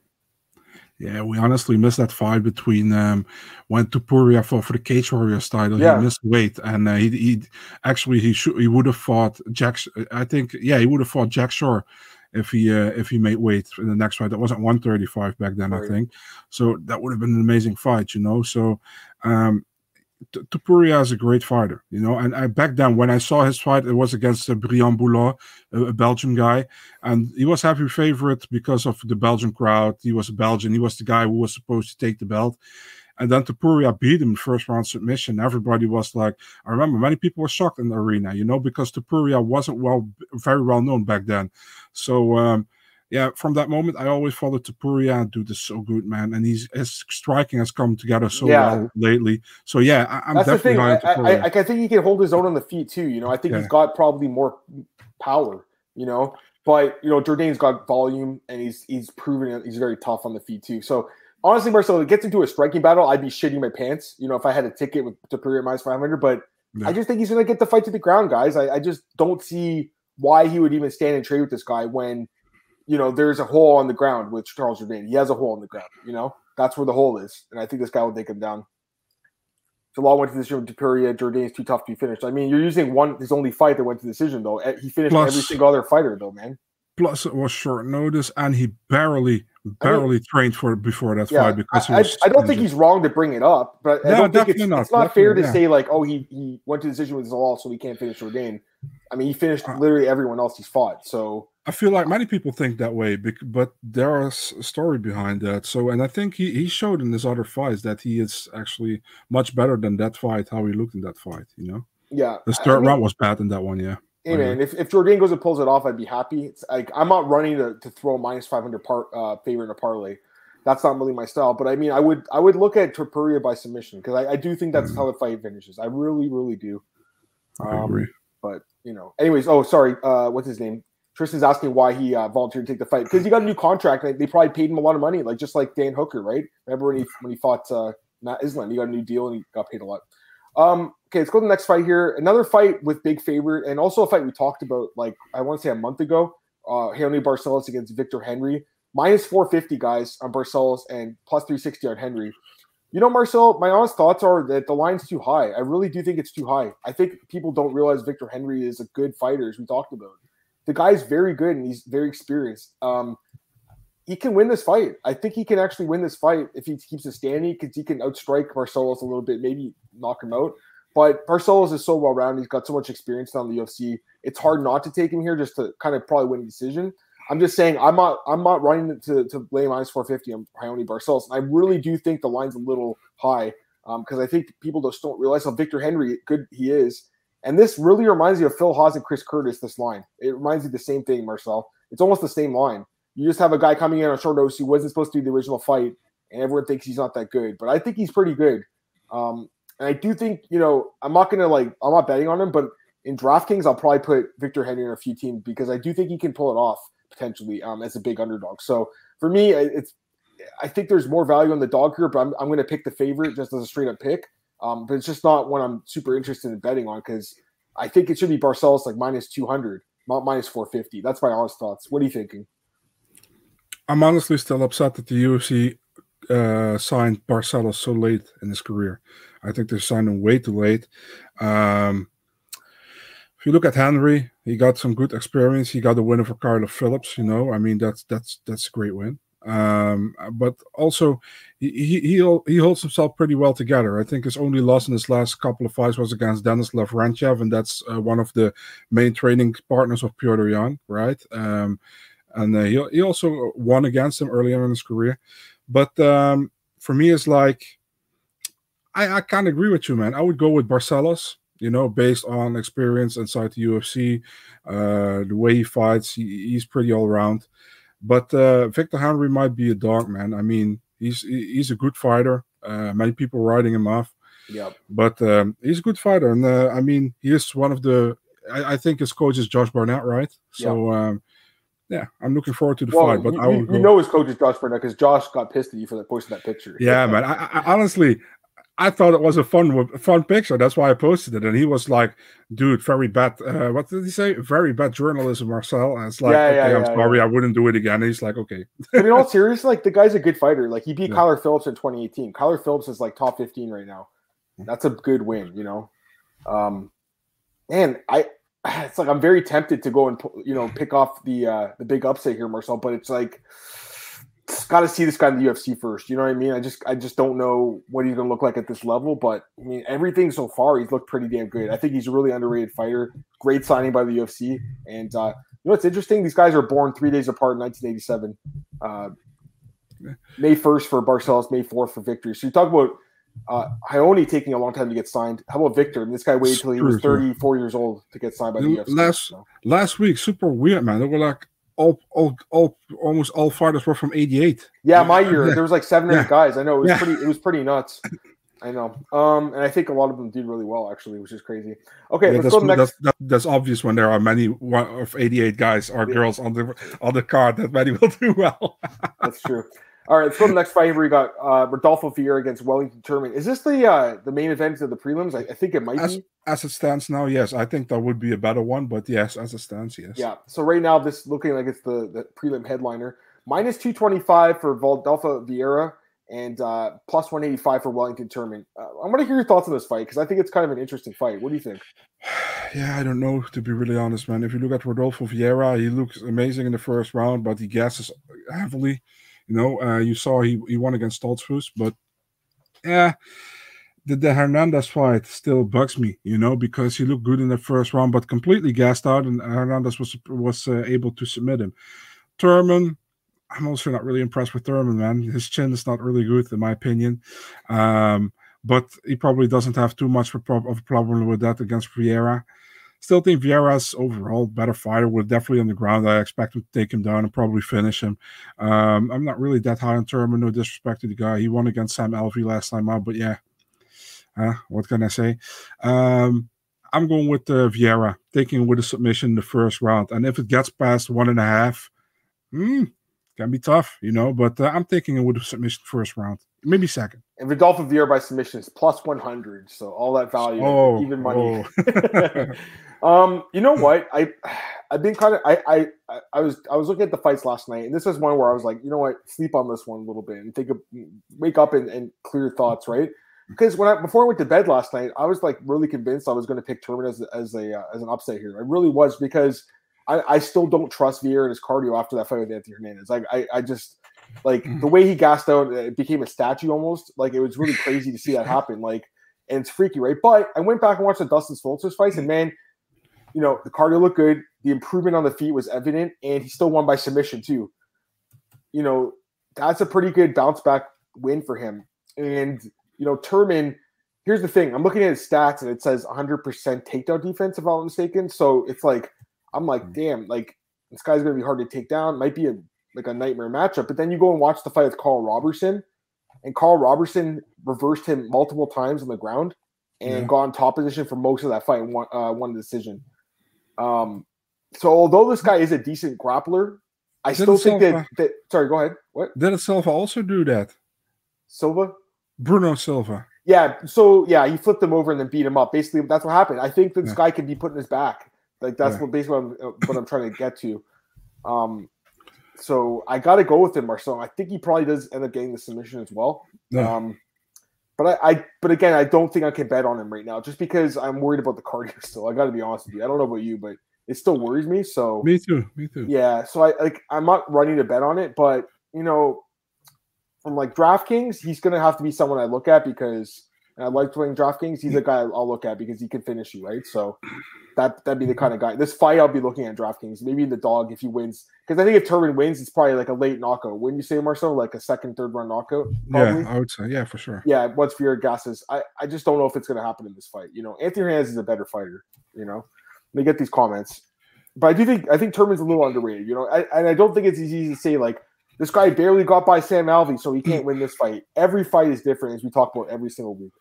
Yeah, we honestly missed that fight between um, when Topuria fought for the Cage Warriors title. Yeah. He missed weight, and uh, he, he actually he should he would have fought Jack. I think yeah, he would have fought Jack Shore if he uh, if he made weight in the next fight. That wasn't one thirty-five back then, right. I think. So that would have been an amazing fight, you know. So um, Topuria is a great fighter, you know. And I, back then, when I saw his fight, it was against uh, Brian Boulon, a, a Belgian guy, and he was heavy favorite because of the Belgian crowd. He was a Belgian. He was the guy who was supposed to take the belt. And then Topuria beat him first round submission. Everybody was like, I remember many people were shocked in the arena, you know, because Topuria wasn't well, very well known back then. So, um, yeah, from that moment, I always followed Topuria and dude is so good, man. And he's his striking has come together so yeah. well lately. So yeah, I, I'm That's definitely the thing. high I, I, I think he can hold his own on the feet too. You know, I think yeah. he's got probably more power. You know, but you know, Jourdain's got volume and he's he's proven he's very tough on the feet too. So honestly, Marcel, it gets into a striking battle, I'd be shitting my pants. You know, if I had a ticket with Topuria minus five hundred, but yeah. I just think he's going to get the fight to the ground, guys. I, I just don't see why he would even stand and trade with this guy when. You know, there's a hole on the ground with Charles Jourdain. He has a hole in the ground, you know? That's where the hole is. And I think this guy will take him down. Jalal went to decision with Topuria. Jourdain's too tough to be finished. I mean, you're using one his only fight that went to decision, though. He finished plus, every single other fighter, though, man. Plus, it was short notice, and he barely, barely I mean, trained for before that yeah, fight because he I, was I don't think he's wrong to bring it up, but I no, don't think it's, not, it's not fair to yeah. say, like, oh, he, he went to decision with Jalal, so he can't finish Jourdain. I mean, he finished literally everyone else he's fought. So I feel like many people think that way, but there is a story behind that. So, and I think he, he showed in his other fights that he is actually much better than that fight, how he looked in that fight, you know? Yeah. The third I mean, round was bad in that one, yeah. Hey, man, if, if Jourdain goes and pulls it off, I'd be happy. It's like I'm not running to, to throw minus five hundred par, uh, favorite in a parlay. That's not really my style. But, I mean, I would I would look at Topuria by submission because I, I do think that's mm. how the fight finishes. I really, really do. I um, agree. But, you know, anyways, oh, sorry. Uh, what's his name? Tristan's asking why he uh, volunteered to take the fight because he got a new contract. Like, they probably paid him a lot of money, like just like Dan Hooker, right? Remember when he when he fought uh, Matt Island? He got a new deal and he got paid a lot. Um, okay, let's go to the next fight here. Another fight with big favorite and also a fight we talked about, like I want to say a month ago. Uh, Henry Barcelos against Victor Henry, minus four fifty guys on Barcelos and plus three sixty on Henry. You know, Marcel, my honest thoughts are that the line's too high. I really do think it's too high. I think people don't realize Victor Henry is a good fighter, as we talked about. The guy's very good and he's very experienced. Um, he can win this fight. I think he can actually win this fight if he keeps it standing because he can outstrike Barcelos a little bit, maybe knock him out. But Barcelos is so well-rounded. He's got so much experience on the U F C. It's hard not to take him here just to kind of probably win a decision. I'm just saying I'm not I'm not running to, to lay minus four fifty on Raoni Barcelos. And I really do think the line's a little high because um, I think people just don't realize how Victor Henry good he is. And this really reminds you of Phil Haas and Chris Curtis, this line. It reminds you of the same thing, Marcel. It's almost the same line. You just have a guy coming in on short notice who wasn't supposed to be the original fight, and everyone thinks he's not that good. But I think he's pretty good. Um, and I do think, you know, I'm not going to, like, I'm not betting on him, but in DraftKings, I'll probably put Victor Henry in a few teams because I do think he can pull it off potentially um, as a big underdog. So for me, it's I think there's more value on the dog here, but I'm, I'm going to pick the favorite just as a straight-up pick. Um, but it's just not one I'm super interested in betting on because I think it should be Barcelos like minus two hundred, not minus four fifty. That's my honest thoughts. What are you thinking? I'm honestly still upset that the U F C uh, signed Barcelos so late in his career. I think they signed him way too late. Um, if you look at Henry, he got some good experience. He got a win over Carlo Phillips. You know, I mean that's that's that's a great win. Um, but also he he he holds himself pretty well together. I think his only loss in his last couple of fights was against Denis Lavrentiev, and that's uh, one of the main training partners of Petr Yan, right? Um, and uh, he he also won against him earlier in his career. But um, for me, it's like I I can't agree with you, man. I would go with Barcelos. You know, based on experience inside the U F C, uh, the way he fights, he, he's pretty all around. But uh, Victor Henry might be a dog, man. I mean, he's he's a good fighter. Uh, many people writing him off. Yeah. But um, he's a good fighter, and uh, I mean, he is one of the. I, I think his coach is Josh Barnett, right? So yeah, um, yeah I'm looking forward to the well, fight. But you, I will you go. know his coach is Josh Barnett because Josh got pissed at you for posting that picture. Yeah, man. I, I honestly. I thought it was a fun, fun picture. That's why I posted it. And he was like, "Dude, very bad. Uh, what did he say? Very bad journalism, Marcel." And it's like, yeah, "Okay, yeah, I'm yeah, sorry, yeah. I wouldn't do it again." And he's like, "Okay." But in all seriousness, like the guy's a good fighter. Like he beat Yeah. Kyler Phillips in twenty eighteen. Kyler Phillips is like top fifteen right now. That's a good win, you know. Um, and I, it's like I'm very tempted to go and you know pick off the uh, the big upset here, Marcel. But it's like. Got to see this guy in the U F C first. You know what I mean? I just I just don't know what he's going to look like at this level. But, I mean, everything so far, he's looked pretty damn good. I think he's a really underrated fighter. Great signing by the U F C. And, uh, you know what's interesting? These guys are born three days apart in nineteen eighty-seven. Uh, May first for Barcelos, May fourth for Victor. So you talk about uh, Raoni taking a long time to get signed. How about Victor? And this guy waited until he was thirty-four years old to get signed by the U F C. Last, so. last week, super weird, man. They were like, All, all, all, almost all fighters were from eighty-eight. Yeah, my year yeah. there was like seven or eight yeah. guys. I know it was yeah. pretty. It was pretty nuts. I know, um, and I think a lot of them did really well actually, which is crazy. Okay, yeah, let's that's, go to the next. That's, that, that's obvious when there are many one of eighty-eight guys or yeah. girls on the on the card that many will do well. That's true. All right, let's go to the next fight here. We got uh, Rodolfo Vieira against Wellington Turman. Is this the uh, the main event of the prelims? I, I think it might as, be. As it stands now, yes. I think that would be a better one, but yes, as it stands, yes. Yeah. So right now, this looking like it's the, the prelim headliner. Minus two twenty-five for Rodolfo Vieira and uh, plus one eighty-five for Wellington Turman. Uh, I'm going to hear your thoughts on this fight because I think it's kind of an interesting fight. What do you think? Yeah, I don't know, to be really honest, man. If you look at Rodolfo Vieira, he looks amazing in the first round, but he gasses heavily. You know, uh, you saw he, he won against Stoltzfus, but yeah, the, the Hernandez fight still bugs me, you know, because he looked good in the first round, but completely gassed out, and Hernandez was was uh, able to submit him. Thurman, I'm also not really impressed with Thurman, man. His chin is not really good, in my opinion. Um, but he probably doesn't have too much of a problem with that against Vieira. Still think Vieira's overall better fighter. We're definitely on the ground. I expect him to take him down and probably finish him. Um, I'm not really that high on Thurman, no disrespect to the guy. He won against Sam Alvey last time out, but yeah. Uh, what can I say? Um, I'm going with uh, Vieira, taking with a submission in the first round. And if it gets past one and a half, hmm, can be tough, you know, but uh, I'm taking it with a submission first round, maybe second. And Rodolfo Vieira by submission is plus one hundred, so all that value, oh, even money. Oh. um, you know what? I I've been kind of I I I was I was looking at the fights last night, and this is one where I was like, you know what, sleep on this one a little bit and think of wake up and, and clear thoughts, right? Because when I before I went to bed last night, I was like really convinced I was going to pick Thurman as as a uh, as an upset here. I really was, because I, I still don't trust Vieira and his cardio after that fight with Anthony Hernandez. Like I, I just like the way he gassed out, it became a statue almost. Like it was really crazy to see that happen. Like, and it's freaky, right? But I went back and watched the Dustin Schultz's fights, and man, you know, the cardio looked good. The improvement on the feet was evident, and he still won by submission too. You know, that's a pretty good bounce back win for him. And you know, Thurman. Here's the thing: I'm looking at his stats, and it says one hundred percent takedown defense, if I'm not mistaken. So it's like. I'm like, damn, like this guy's gonna be hard to take down. Might be a like a nightmare matchup. But then you go and watch the fight with Carl Robertson, and Carl Robertson reversed him multiple times on the ground and yeah. got in top position for most of that fight and won, uh, won the decision. Um, so although this guy is a decent grappler, I did still think that, that. Sorry, go ahead. What did Silva also do that? Silva, Bruno Silva. Yeah. So yeah, he flipped him over and then beat him up. Basically, that's what happened. I think this yeah. guy can be put in his back. Like that's yeah. what basically what I'm, what I'm trying to get to. Um, so I got to go with him, Marcel. I think he probably does end up getting the submission as well. Yeah. Um, but I, I, but again, I don't think I can bet on him right now, just because I'm worried about the cardio still. I got to be honest with you. I don't know about you, but it still worries me. So me too. Me too. Yeah. So I like I'm not running to bet on it, but you know, from like DraftKings, he's gonna have to be someone I look at because. And I like playing DraftKings. He's a guy I'll look at because he can finish you, right? So that that'd be the kind of guy. This fight I'll be looking at DraftKings. Maybe the dog if he wins, because I think if Thurman wins, it's probably like a late knockout. Wouldn't you say, Marcel? Like a second, third round knockout? Probably? Yeah, I would say, yeah, for sure. Yeah, once Vieira gasses, I I just don't know if it's going to happen in this fight. You know, Anthony Hernandez is a better fighter. You know, let me get these comments, but I do think I think Thurman's a little underrated. You know, I, and I don't think it's easy to say like this guy barely got by Sam Alvey, so he can't win this fight. Every fight is different, as we talk about every single week.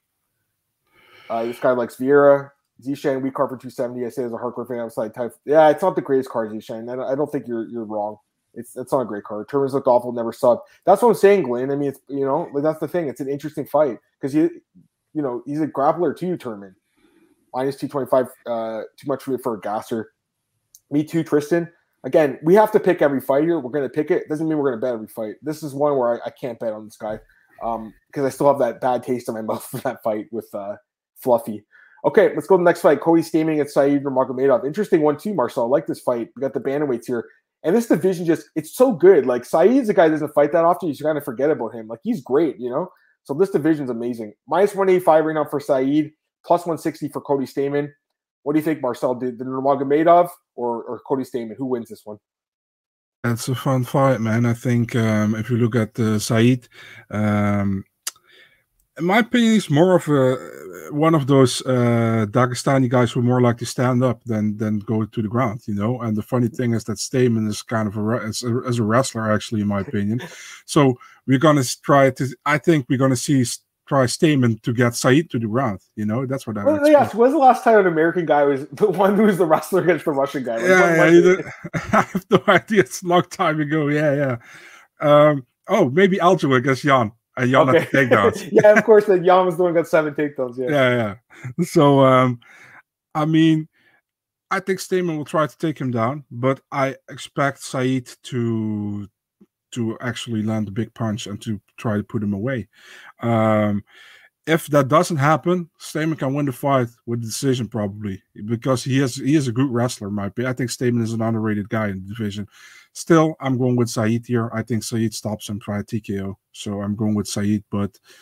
Uh, this guy likes Vieira. Zishan, weak card for two seventy. I say as a hardcore fan, outside type. Yeah, it's not the greatest card, Zishan. I don't, I don't think you're you're wrong. It's it's not a great card. Thurman's looked awful, never subbed. That's what I'm saying, Glenn. I mean, it's you know, like that's the thing. It's an interesting fight because he, you know, he's a grappler too. Thurman minus two twenty five. Uh, too much for a gasser. Me too, Tristan. Again, we have to pick every fight here. We're gonna pick it. Doesn't mean we're gonna bet every fight. This is one where I, I can't bet on this guy um, because I still have that bad taste in my mouth for that fight with. Uh, Fluffy. Okay, let's go to the next fight. Cody Stamann against Said Nurmagomedov. Interesting one too, Marcel. I like this fight. We got the bantamweights here. And this division just, it's so good. Like, Said's a guy that doesn't fight that often. You just kind of forget about him. Like, he's great, you know? So this division's amazing. Minus one eighty-five right now for Said. Plus one sixty for Cody Stamann. What do you think, Marcel? Did the Nurmagomedov or, or Cody Stamann? Who wins this one? That's a fun fight, man. I think um, if you look at uh, Said, um, in my opinion, he's more of a one of those uh, Dagestani guys who more like to stand up than than go to the ground, you know. And the funny thing is that Stamann is kind of a as, a as a wrestler, actually, in my opinion. So we're gonna try to. I think we're gonna see try Stamann to get Said to the ground. You know, that's what I. Well, yeah, when's the last time an American guy was the one who was the wrestler against the Russian guy? Like, yeah, yeah I have no idea. It's a long time ago. Yeah, yeah. Um, oh, maybe Aljo against Jan. And Jan okay. had the takedowns. Yeah, of course. That Jan was the one who got seven takedowns. Yeah, yeah, yeah. So, um, I mean, I think Stamann will try to take him down, but I expect Said to to actually land a big punch and to try to put him away. Um, if that doesn't happen, Stamann can win the fight with the decision probably because he is he is a good wrestler. In my opinion, I think Stamann is an underrated guy in the division. Still, I'm going with Said here. I think Said stops him by T K O, so I'm going with Said. But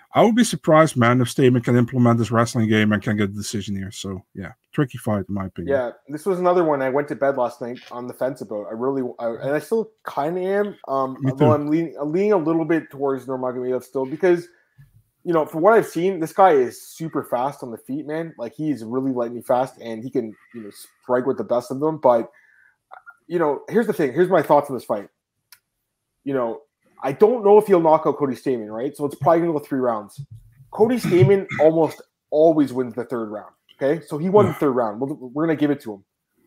I would be surprised, man, if Stamen can implement this wrestling game and can get a decision here. So, yeah, tricky fight, in my opinion. Yeah, this was another one I went to bed last night on the fence about. I really, I, and I still kind of am, um, although I'm leaning, I'm leaning a little bit towards Nurmagomedov still because, you know, from what I've seen, this guy is super fast on the feet, man. Like, he's really lightning fast, and he can, you know, strike with the best of them. But, you know, here's the thing. Here's my thoughts on this fight. You know, I don't know if he'll knock out Cody Stamen, right? So it's probably going to go three rounds. Cody Stamen almost always wins the third round, okay? So he won the third round. We're, we're going to give it to him.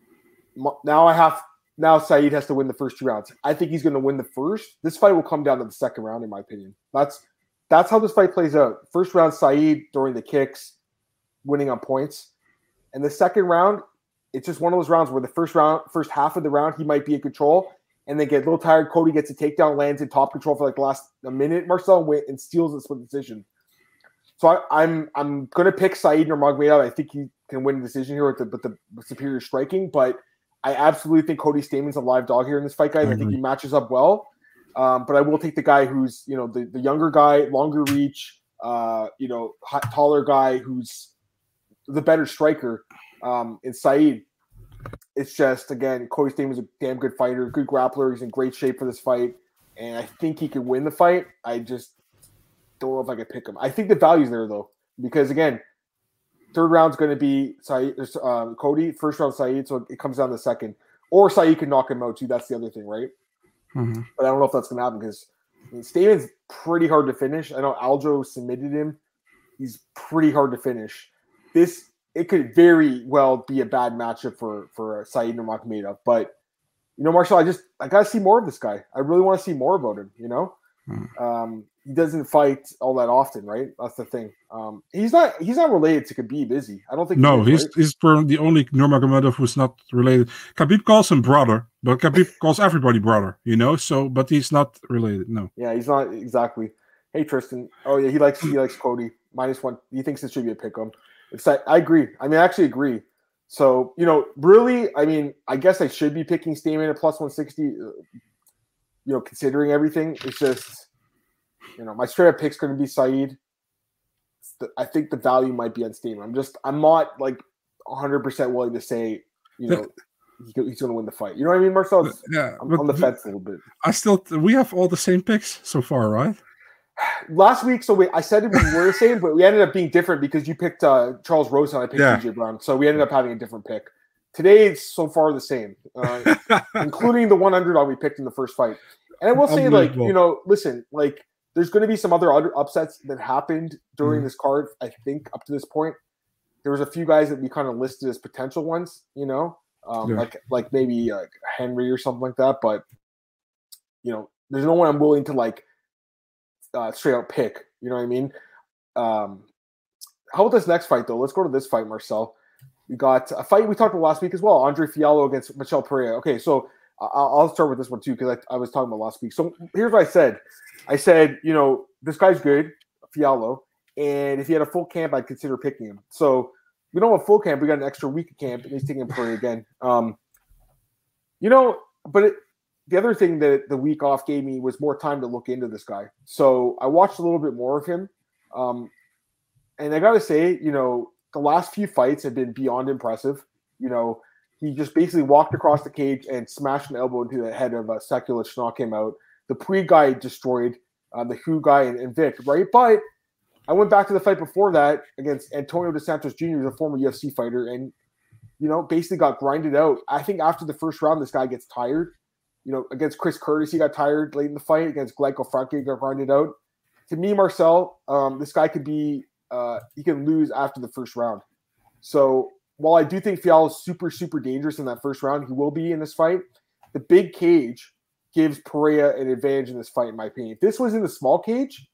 Now I have – now Saeed has to win the first two rounds. I think he's going to win the first. This fight will come down to the second round, in my opinion. That's that's how this fight plays out. First round, Saeed during the kicks, winning on points. And the second round, it's just one of those rounds where the first round, first half of the round, he might be in control – and they get a little tired. Cody gets a takedown, lands in top control for like the last a minute. Marcel went and steals the split decision. So I, I'm I'm going to pick Saeed Nurmagomedov. I think he can win the decision here with the, with the superior striking, but I absolutely think Cody Stamen's a live dog here in this fight, guys. Mm-hmm. I think he matches up well, um, but I will take the guy who's, you know, the, the younger guy, longer reach, uh, you know, hot, taller guy who's the better striker um, in Saeed. It's just, again, Cody Stamen is a damn good fighter, good grappler. He's in great shape for this fight, and I think he can win the fight. I just don't know if I could pick him. I think the value's there, though, because, again, third round's going to be Saeed, um, Cody, first round Saeed, so it comes down to the second. Or Saeed can knock him out, too. That's the other thing, right? Mm-hmm. But I don't know if that's going to happen because I mean, Stamen's pretty hard to finish. I know Aljo submitted him. He's pretty hard to finish. This It could very well be a bad matchup for for Saeed Nurmagomedov, but you know, Marshall, I just I gotta see more of this guy. I really want to see more about him. You know, hmm. um, he doesn't fight all that often, right? That's the thing. Um, he's not he's not related to Khabib, is he? I don't think. No, he is, he's right? he's the only Nurmagomedov who's not related. Khabib calls him brother, but Khabib calls everybody brother. You know, so but he's not related. No. Yeah, he's not exactly. Hey, Tristan. Oh yeah, he likes he likes Cody minus one. He thinks it should be a pick 'em. It's like, I agree. I mean, I actually agree. So, you know, really, I mean, I guess I should be picking Stamen at plus one sixty, you know, considering everything. It's just, you know, my straight up pick's going to be Saeed. I think the value might be on Stamen. I'm just, I'm not like one hundred percent willing to say, you know, he's going to win the fight. You know what I mean, Marcel? Yeah. I'm on the fence a little bit. I still, we have all the same picks so far, right? Last week, so we, I said we were the same, but we ended up being different because you picked uh, Charles Rose and I picked yeah. T J Brown. So we ended up having a different pick. Today, it's so far the same, uh, including the one underdog we picked in the first fight. And I will say, like, you know, listen, like, there's going to be some other upsets that happened during mm. this card, I think, up to this point. There was a few guys that we kind of listed as potential ones, you know, um, yeah. like like maybe uh, Henry or something like that. But, you know, there's no one I'm willing to, like, Uh, straight out pick, you know what I mean? Um, how about this next fight, though? Let's go to this fight, Marcel. We got a fight we talked about last week as well, Andre Fialho against Michel Pereira. Okay, so I'll, I'll start with this one, too, because I, I was talking about last week. So here's what I said. I said, you know, this guy's good, Fialho, and if he had a full camp, I'd consider picking him. So we don't have a full camp. We got an extra week of camp, and he's taking Pereira again. Um, you know, but it, the other thing that the week off gave me was more time to look into this guy. So I watched a little bit more of him. Um, and I got to say, you know, the last few fights have been beyond impressive. You know, he just basically walked across the cage and smashed an elbow into the head of uh, Sekulic, knocked him out. The Puig guy destroyed uh, the Hu guy and, and Vic, right? But I went back to the fight before that against Antonio Dos Santos Junior, the former U F C fighter, and, you know, basically got grinded out. I think after the first round, this guy gets tired. You know, against Chris Curtis, he got tired late in the fight. Against Gleico Franke, he got grinded out. To me, Marcel, um, this guy could be uh, – he can lose after the first round. So while I do think Fialho is super, super dangerous in that first round, he will be in this fight. The big cage gives Pereira an advantage in this fight, in my opinion. If this was in the small cage,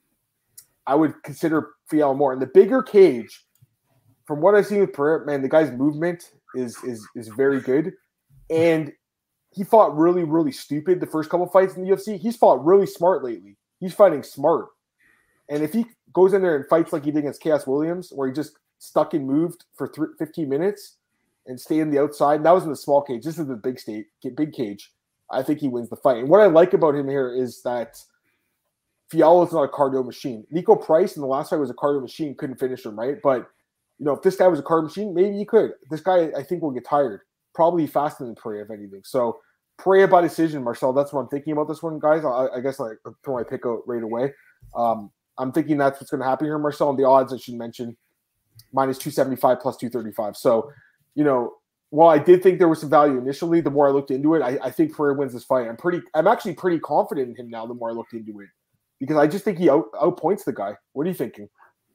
I would consider Fialho more. In the bigger cage, from what I've seen with Pereira, man, the guy's movement is is is very good. And he fought really, really stupid the first couple fights in the U F C. He's fought really smart lately. He's fighting smart. And if he goes in there and fights like he did against Chaos Williams, where he just stuck and moved for fifteen minutes and stayed in the outside, that was in the small cage. This is the big state, big cage. I think he wins the fight. And what I like about him here is that Fiallo's not a cardio machine. Nico Price in the last fight was a cardio machine, couldn't finish him, right? But, you know, if this guy was a cardio machine, maybe he could. This guy, I think, will get tired. Probably faster than Pereira, if anything. So, Pereira by decision, Marcel. That's what I'm thinking about this one, guys. I, I guess I throw my pick out right away. Um, I'm thinking that's what's going to happen here, Marcel. And the odds, I should mention, minus two seventy-five plus two thirty-five. So, you know, while I did think there was some value initially, the more I looked into it, I, I think Pereira wins this fight. I'm pretty, I'm actually pretty confident in him now. The more I looked into it, because I just think he out outpoints the guy. What are you thinking?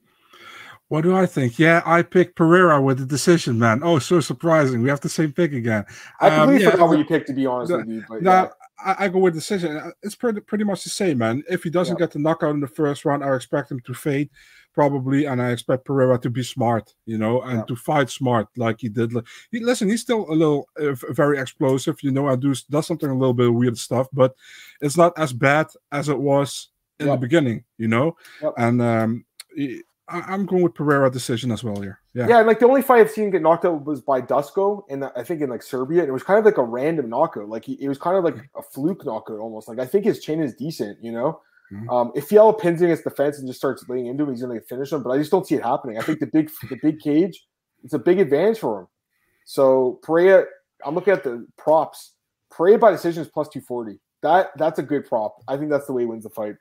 What do I think? Yeah, I picked Pereira with the decision, man. Oh, so surprising. We have the same pick again. I completely um, yeah, forgot what you picked, to be honest the, with you. But no, yeah. I, I go with decision. It's pretty pretty much the same, man. If he doesn't yeah. get the knockout in the first round, I expect him to fade, probably, and I expect Pereira to be smart, you know, and yeah. to fight smart like he did. He, listen, he's still a little uh, very explosive, you know, and do, does something a little bit of weird stuff, but it's not as bad as it was in yep. the beginning, you know, yep. and um, he, I'm going with Pereira decision as well here. Yeah, yeah. Like the only fight I've seen get knocked out was by Dusko, and I think in like Serbia, and it was kind of like a random knockout. Like he, it was kind of like a fluke knockout almost. Like I think his chin is decent, you know. Mm-hmm. Um, if Fiallo pins against the fence and just starts laying into him, he's going to finish him. But I just don't see it happening. I think the big, the big cage, it's a big advantage for him. So Pereira, I'm looking at the props. Pereira by decision is plus two forty. That that's a good prop. I think that's the way he wins the fight.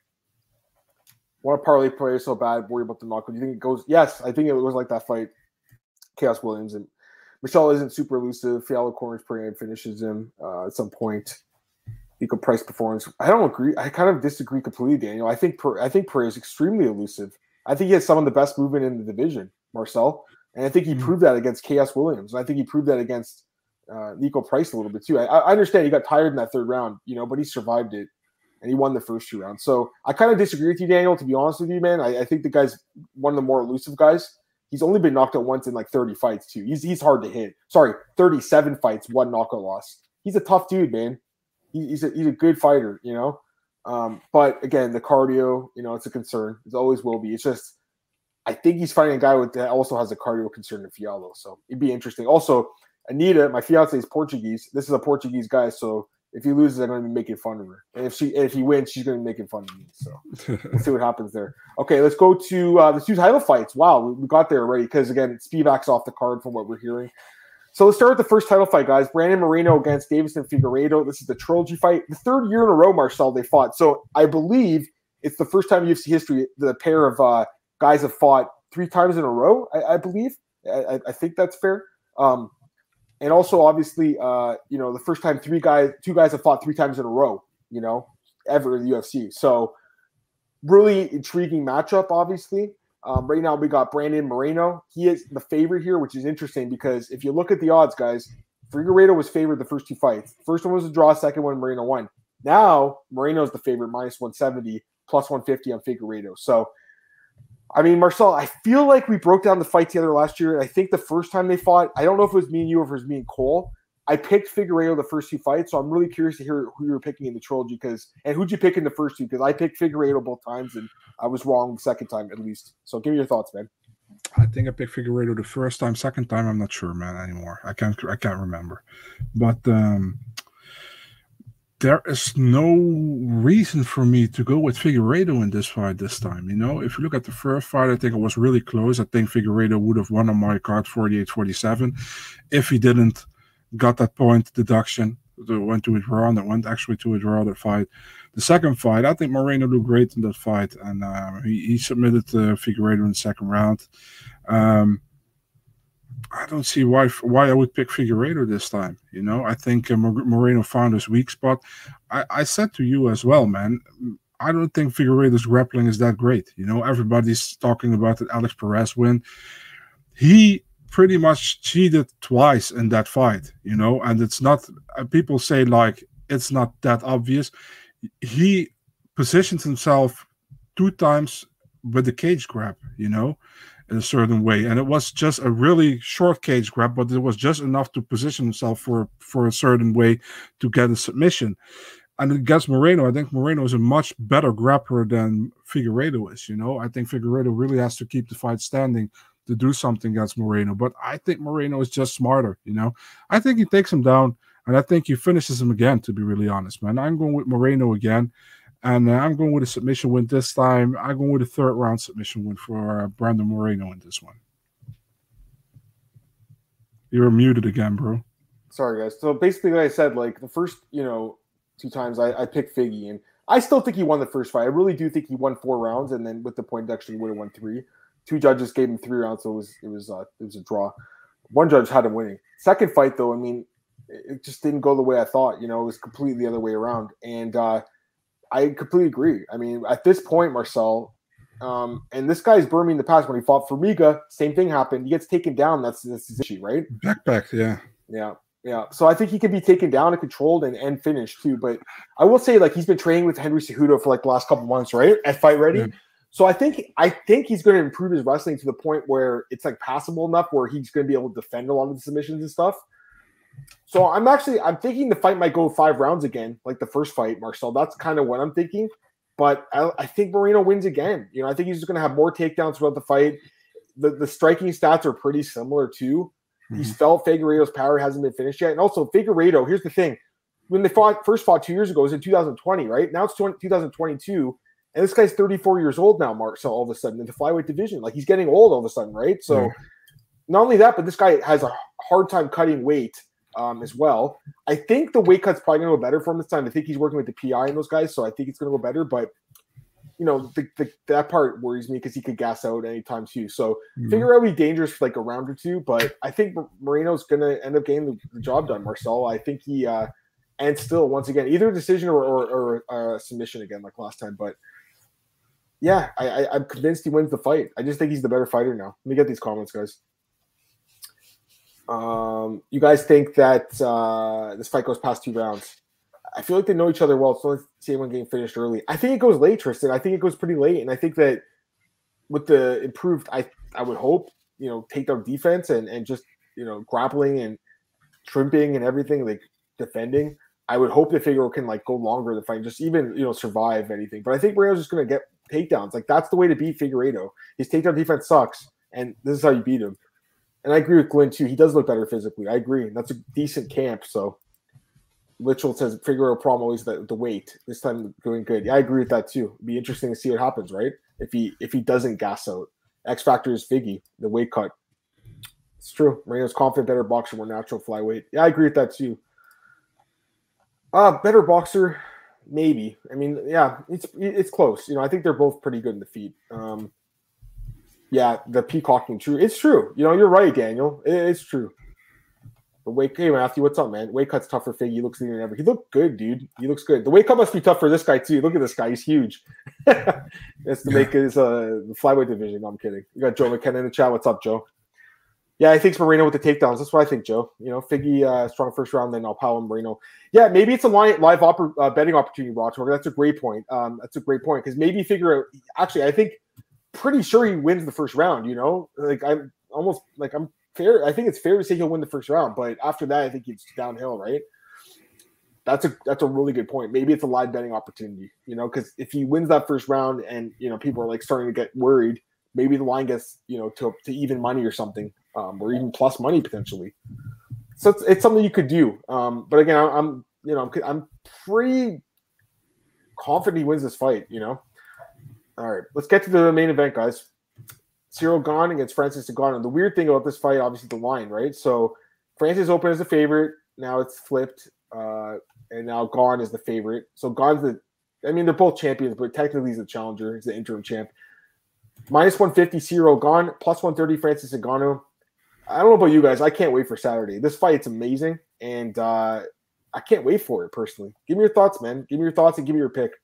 Want to parlay Pereira so bad, worry about the knockout. Do you think it goes? Yes, I think it was like that fight. Chaos Williams and Michelle isn't super elusive. Fiallo corners Pereira and finishes him uh, at some point. Nico Price performance. I don't agree. I kind of disagree completely, Daniel. I think I think Pereira is extremely elusive. I think he has some of the best movement in the division, Marcel, and I think he mm-hmm. proved that against Chaos Williams. And I think he proved that against uh, Nico Price a little bit too. I, I understand he got tired in that third round, you know, but he survived it. And he won the first two rounds. So I kind of disagree with you, Daniel, to be honest with you, man. I, I think the guy's one of the more elusive guys. He's only been knocked out once in like thirty fights, too. He's he's hard to hit. Sorry, thirty-seven fights, one knockout loss. He's a tough dude, man. He, he's, a, he's a good fighter, you know. Um, but, again, the cardio, you know, it's a concern. It always will be. It's just I think he's fighting a guy with that also has a cardio concern in Fiallo. So it'd be interesting. Also, Anita, my fiance is Portuguese. This is a Portuguese guy, so if he loses, I'm going to be making fun of her. And if she, if he wins, she's going to be making fun of me. So we'll see what happens there. Okay, let's go to uh, the two title fights. Wow, we, we got there already because, again, Spivak's off the card from what we're hearing. So let's start with the first title fight, guys. Brandon Moreno against Deiveson Figueiredo. This is the trilogy fight. The third year in a row, Marcel, they fought. So I believe it's the first time in U F C history the pair of uh, guys have fought three times in a row, I, I believe. I, I think that's fair. Um And also, obviously, uh, you know, the first time three guys, two guys have fought three times in a row, you know, ever in the U F C. So, really intriguing matchup, obviously. Um, right now, we got Brandon Moreno. He is the favorite here, which is interesting because if you look at the odds, guys, Figueiredo was favored the first two fights. First one was a draw, second one, Moreno won. Now, Moreno's the favorite, minus one seventy, plus one fifty on Figueiredo. So, I mean, Marcel, I feel like we broke down the fight together last year. And I think the first time they fought, I don't know if it was me and you or if it was me and Cole. I picked Figueiredo the first two fights, so I'm really curious to hear who you were picking in the trilogy. Because and who'd you pick in the first two? Because I picked Figueiredo both times, and I was wrong the second time at least. So give me your thoughts, man. I think I picked Figueiredo the first time. Second time, I'm not sure, man, anymore. I can't I can't remember. But um, there is no reason for me to go with Figueiredo in this fight this time. You know, if you look at the first fight, I think it was really close. I think Figueiredo would have won on my card forty-eight forty-seven if he didn't got that point deduction. It went to a draw, and it went actually to a draw, that fight. The second fight, I think Moreno looked great in that fight, and uh, he, he submitted uh, Figueiredo in the second round. Um, I don't see why why I would pick Figueiredo this time. You know, I think uh, Moreno found his weak spot. I, I said to you as well, man, I don't think Figueiredo's grappling is that great. You know, everybody's talking about the Alex Perez win. He pretty much cheated twice in that fight, you know, and it's not, uh, people say like it's not that obvious. He positions himself two times with the cage grab, you know, in a certain way, and it was just a really short cage grab, but it was just enough to position himself for for a certain way to get a submission. And against Moreno, I think Moreno is a much better grappler than Figueiredo is. You know, I think Figueiredo really has to keep the fight standing to do something against Moreno, but I think Moreno is just smarter. You know, I think he takes him down, and I think he finishes him again. To be really honest, man, I'm going with Moreno again. And uh, I'm going with a submission win this time. I'm going with a third round submission win for uh, Brandon Moreno in this one. You're muted again, bro. Sorry, guys. So basically, like I said, like the first, you know, two times I, I picked Figgy, and I still think he won the first fight. I really do think he won four rounds, and then with the point deduction, he would have won three. Two judges gave him three rounds, so it was it was uh, it was a draw. One judge had him winning. Second fight, though, I mean, it just didn't go the way I thought. You know, it was completely the other way around, and uh, I completely agree. I mean, at this point, Marcel, um, and this guy's burned me in the past when he fought Formiga. Same thing happened. He gets taken down. That's, that's his issue, right? Backpack, yeah. Yeah, yeah. So I think he can be taken down and controlled and, and finished too. But I will say, like, he's been training with Henry Cejudo for like the last couple months, right? At Fight Ready. Yeah. So I think I think he's going to improve his wrestling to the point where it's like passable enough where he's going to be able to defend a lot of the submissions and stuff. So I'm actually I'm thinking the fight might go five rounds again, like the first fight, Marcel. That's kind of what I'm thinking. But I, I think Moreno wins again. You know, I think he's just going to have more takedowns throughout the fight. The the striking stats are pretty similar too. Mm-hmm. He's felt Figueiredo's power hasn't been finished yet. And also Figueiredo, here's the thing. When they fought first fought two years ago, it was in two thousand twenty, right? Now it's two thousand twenty-two. And this guy's thirty-four years old now, Marcel, all of a sudden in the flyweight division. Like he's getting old all of a sudden, right? So mm-hmm. not only that, but this guy has a hard time cutting weight. Um, as well. I think the weight cut's probably going to go better for him this time. I think he's working with the P I and those guys, so I think it's going to go better. But, you know, the, the, that part worries me because he could gas out anytime too. So mm-hmm. Figueiredo will be dangerous for like a round or two, but I think Moreno's going to end up getting the, the job done, Marcel. I think he, uh, and still, once again, either a decision or, or, or a submission again like last time. But, yeah, I, I, I'm convinced he wins the fight. I just think he's the better fighter now. Let me get these comments, guys. Um, you guys think that uh, this fight goes past two rounds? I feel like they know each other well. So let's see one getting finished early. I think it goes late, Tristan. I think it goes pretty late, and I think that with the improved, I I would hope you know takedown defense and and just you know grappling and shrimping and everything like defending. I would hope that Figueiredo can like go longer in the fight, just even you know survive anything. But I think Moreno's just going to get takedowns. Like that's the way to beat Figueiredo. His takedown defense sucks, and this is how you beat him. And I agree with Glenn, too. He does look better physically. I agree. That's a decent camp. So, Mitchell says Figueiredo problem always the, the weight. This time going good. Yeah, I agree with that, too. It'd be interesting to see what happens, right? If he if he doesn't gas out. X factor is Figgy, the weight cut. It's true. Moreno's confident, better boxer, more natural flyweight. Yeah, I agree with that, too. Uh, better boxer, maybe. I mean, yeah, it's it's close. You know, I think they're both pretty good in the feet. Um Yeah, the peacocking, true. It's true. You know, you're right, Daniel. It, it's true. The weight, hey, Matthew, what's up, man? Weight cut's tough for Fig. He looks leaner than ever. He looked good, dude. He looks good. The weight cut must be tough for this guy, too. Look at this guy. He's huge. That's to yeah. make his uh, flyweight division. No, I'm kidding. You got Joe McKenna in the chat. What's up, Joe? Yeah, I think it's Moreno with the takedowns. That's what I think, Joe. You know, Figgy, uh, strong first round, then Alpao and Moreno. Yeah, maybe it's a live, live oper- uh, betting opportunity, Rochester. That's a great point. Um, that's a great point because maybe figure out – actually, I think – pretty sure he wins the first round, you know? Like I'm almost like I'm fair. I think it's fair to say he'll win the first round, but after that, I think it's downhill, right? That's a that's a really good point. Maybe it's a live betting opportunity, you know, because if he wins that first round and you know people are like starting to get worried, maybe the line gets you know to to even money or something, um, or even plus money potentially. So it's, it's something you could do. Um, but again, I'm, I'm you know I'm, I'm pretty confident he wins this fight, you know. All right, let's get to the main event, guys. Ciryl Gane against Francis Ngannou. The weird thing about this fight, obviously, the line, right? So Francis opened as a favorite. Now it's flipped, uh, and now Gane is the favorite. So Gane's the – I mean, they're both champions, but technically he's the challenger. He's the interim champ. Minus one fifty, Ciryl Gane. Plus one thirty, Francis Ngannou. I don't know about you guys. I can't wait for Saturday. This fight's amazing, and uh, I can't wait for it, personally. Give me your thoughts, man. Give me your thoughts and give me your pick.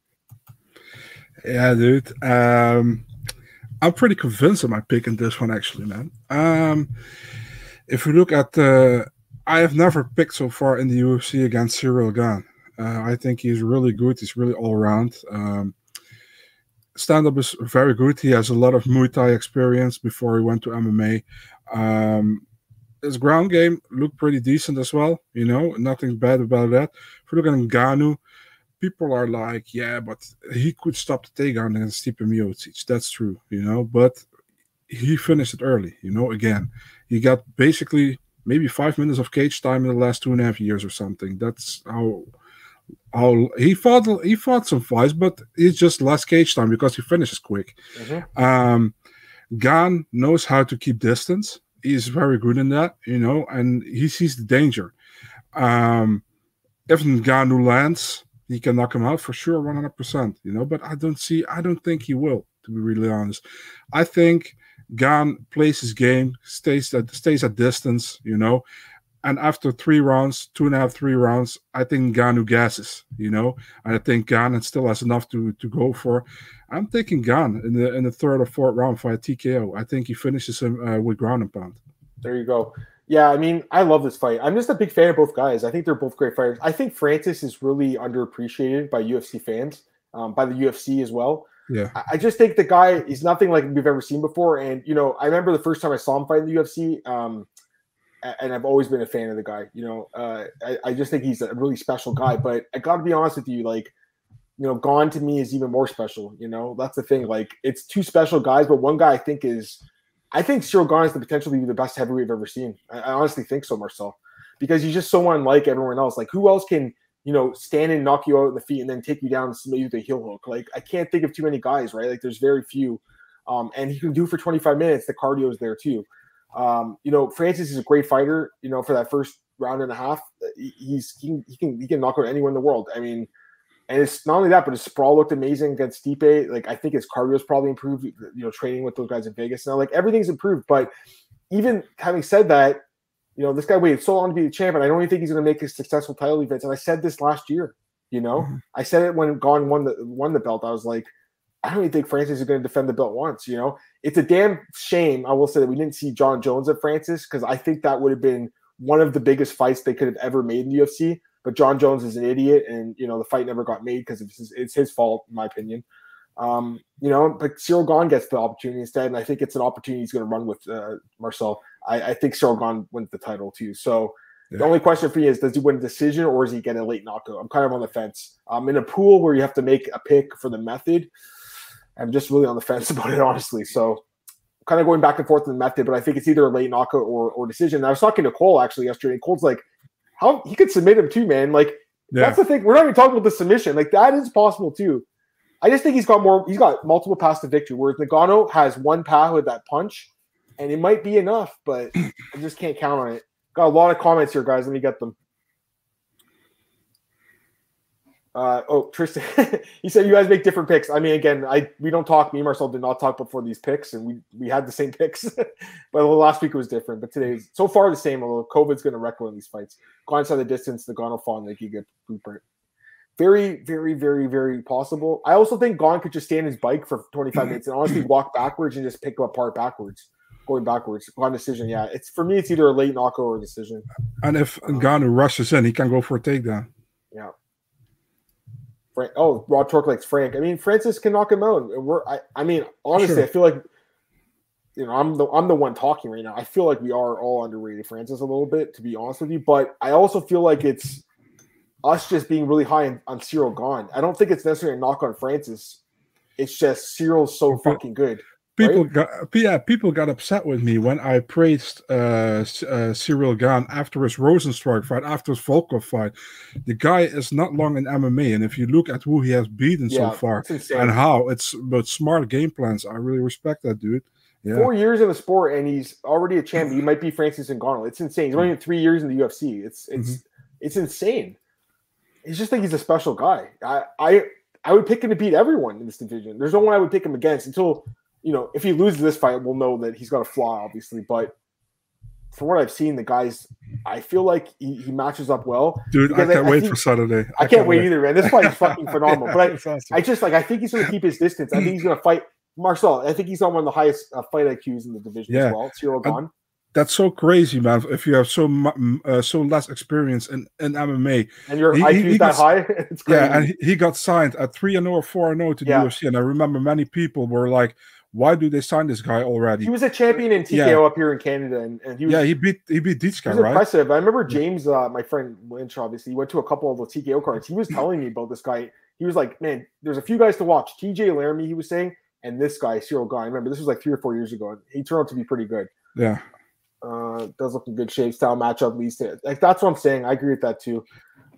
Yeah, dude. Um, I'm pretty convinced of my pick in this one, actually, man. Um, if you look at the, I have never picked so far in the U F C against Ciryl Gane. Uh, I think he's really good. He's really all around. Um, stand-up is very good. He has a lot of Muay Thai experience before he went to M M A. Um, his ground game looked pretty decent as well. You know, nothing bad about that. If you look at Ngannou, people are like, yeah, but he could stop the takedown against Stipe Miocic. That's true, you know, but he finished it early, you know, again. He got basically maybe five minutes of cage time in the last two and a half years or something. That's how Oh, he fought he fought some fights, but it's just less cage time because he finishes quick. Mm-hmm. Um, Gane knows how to keep distance. He's very good in that, you know, and he sees the danger. Um, if Ngannou lands, he can knock him out for sure, one hundred percent, you know, but I don't see, I don't think he will, to be really honest. I think Gane plays his game, stays at, stays at distance, you know, and after three rounds, two and a half, three rounds, I think Ngannou gasses, you know, and I think Gane still has enough to, to go for. I'm taking Gane in the in the third or fourth round via T K O. I think he finishes him uh, with ground and pound. There you go. Yeah, I mean, I love this fight. I'm just a big fan of both guys. I think they're both great fighters. I think Francis is really underappreciated by U F C fans, um, by the U F C as well. Yeah. I, I just think the guy is nothing like we've ever seen before. And, you know, I remember the first time I saw him fight in the U F C, um, and I've always been a fan of the guy. You know, uh, I, I just think he's a really special guy. But I got to be honest with you, like, you know, Gane to me is even more special. You know, that's the thing. Like, it's two special guys, but one guy I think is – I think Ciryl Gane has the potential to be the best heavyweight I've ever seen. I, I honestly think so, Marcel, because he's just so unlike everyone else. Like, who else can, you know, stand and knock you out in the feet and then take you down and submit you with a heel hook? Like, I can't think of too many guys, right? Like, there's very few. Um, and he can do for twenty-five minutes. The cardio is there too. Um, you know, Francis is a great fighter. You know, for that first round and a half, he's he can he can, he can knock out anyone in the world. I mean. And it's not only that, but his sprawl looked amazing against Stipe. Like, I think his cardio is probably improved, you know, training with those guys in Vegas now. Like, everything's improved. But even having said that, you know, this guy waited so long to be the champion. I don't even think he's going to make a successful title defense. And I said this last year, you know. Mm-hmm. I said it when Gane won the won the belt. I was like, I don't even think Francis is going to defend the belt once, you know. It's a damn shame, I will say, that we didn't see John Jones at Francis, because I think that would have been one of the biggest fights they could have ever made in the U F C. But John Jones is an idiot, and, you know, the fight never got made because it's his, it's his fault, in my opinion. Um, you know, but Ciryl Gane gets the opportunity instead, and I think it's an opportunity he's going to run with uh, Marcel. I, I think Ciryl Gane wins the title too. So yeah. The only question for you is, does he win a decision or is he get a late knockout? I'm kind of on the fence. I'm in a pool where you have to make a pick for the method. I'm just really on the fence about it, honestly. So kind of going back and forth in the method, but I think it's either a late knockout or, or decision. And I was talking to Cole actually yesterday, and Cole's like, how he could submit him too, man. Like, yeah. That's the thing. We're not even talking about the submission. Like, that is possible too. I just think he's got more, he's got multiple paths to victory, whereas Ngannou has one path with that punch, and it might be enough, but I just can't count on it. Got a lot of comments here, guys. Let me get them. Uh, oh, Tristan, he said you guys make different picks. I mean, again, I we don't talk. Me and Marcel did not talk before these picks, and we we had the same picks. But last week it was different. But today's so far the same. Although COVID's going to wreck one of these fights. Go inside the distance. The Gane will fall and they can get blueprint. Very, very, very, very possible. I also think Gane could just stay on his bike for twenty-five minutes and honestly walk backwards and just pick him apart backwards, going backwards. Gane decision. Yeah, it's for me. It's either a late knockout or a decision. And if um, Gane rushes in, he can go for a takedown. Yeah. Frank, oh, Rod Tork likes Frank. I mean, Francis can knock him out. We're, I, I mean, honestly, sure. I feel like, you know, I'm the I'm the one talking right now. I feel like we are all underrated Francis a little bit, to be honest with you. But I also feel like it's us just being really high on, on Ciryl Gane. I don't think it's necessarily a knock on Francis. It's just Cyril's so fucking good. People right? got yeah, people got upset with me when I praised uh, uh, Ciryl Gane after his Rosenstruck fight, after his Volkov fight. The guy is not long in M M A, and if you look at who he has beaten yeah, so far and how, it's but smart game plans. I really respect that dude. Yeah. Four years in the sport, and he's already a champion. He might be Francis Ngannou. It's insane. He's only three years in the U F C. It's it's mm-hmm. it's insane. It's just think he's a special guy. I, I I would pick him to beat everyone in this division. There's no one I would pick him against until, you know, if he loses this fight, we'll know that he's got a flaw, obviously. But from what I've seen, the guys, I feel like he, he matches up well. Dude, I can't I, I wait think, for Saturday. I, I can't, can't wait, wait either, man. This fight is fucking phenomenal. But I, awesome. I just like I think he's going to keep his distance. I think he's going to fight Marcel. I think he's on one of the highest uh, fight I Qs in the division yeah. as well. Ciryl Gane. That's so crazy, man. If you have so uh, so less experience in, in M M A, and your I Q is that high, it's crazy. Yeah, and he, he got signed at three and or four and zero to the yeah. U F C, and I remember many people were like, "Why do they sign this guy already?" He was a champion in T K O yeah. up here in Canada, and, and he was, yeah, he beat he beat Dichka, right? Impressive. I remember James, uh, my friend Lynch, obviously, he went to a couple of the T K O cards. He was telling me about this guy. He was like, "Man, there's a few guys to watch." T J Laramie, he was saying, and this guy, Ciryl Gane. I remember this was like three or four years ago, and he turned out to be pretty good. Yeah. Uh, does look in good shape. Style matchup least. Like that's what I'm saying. I agree with that too.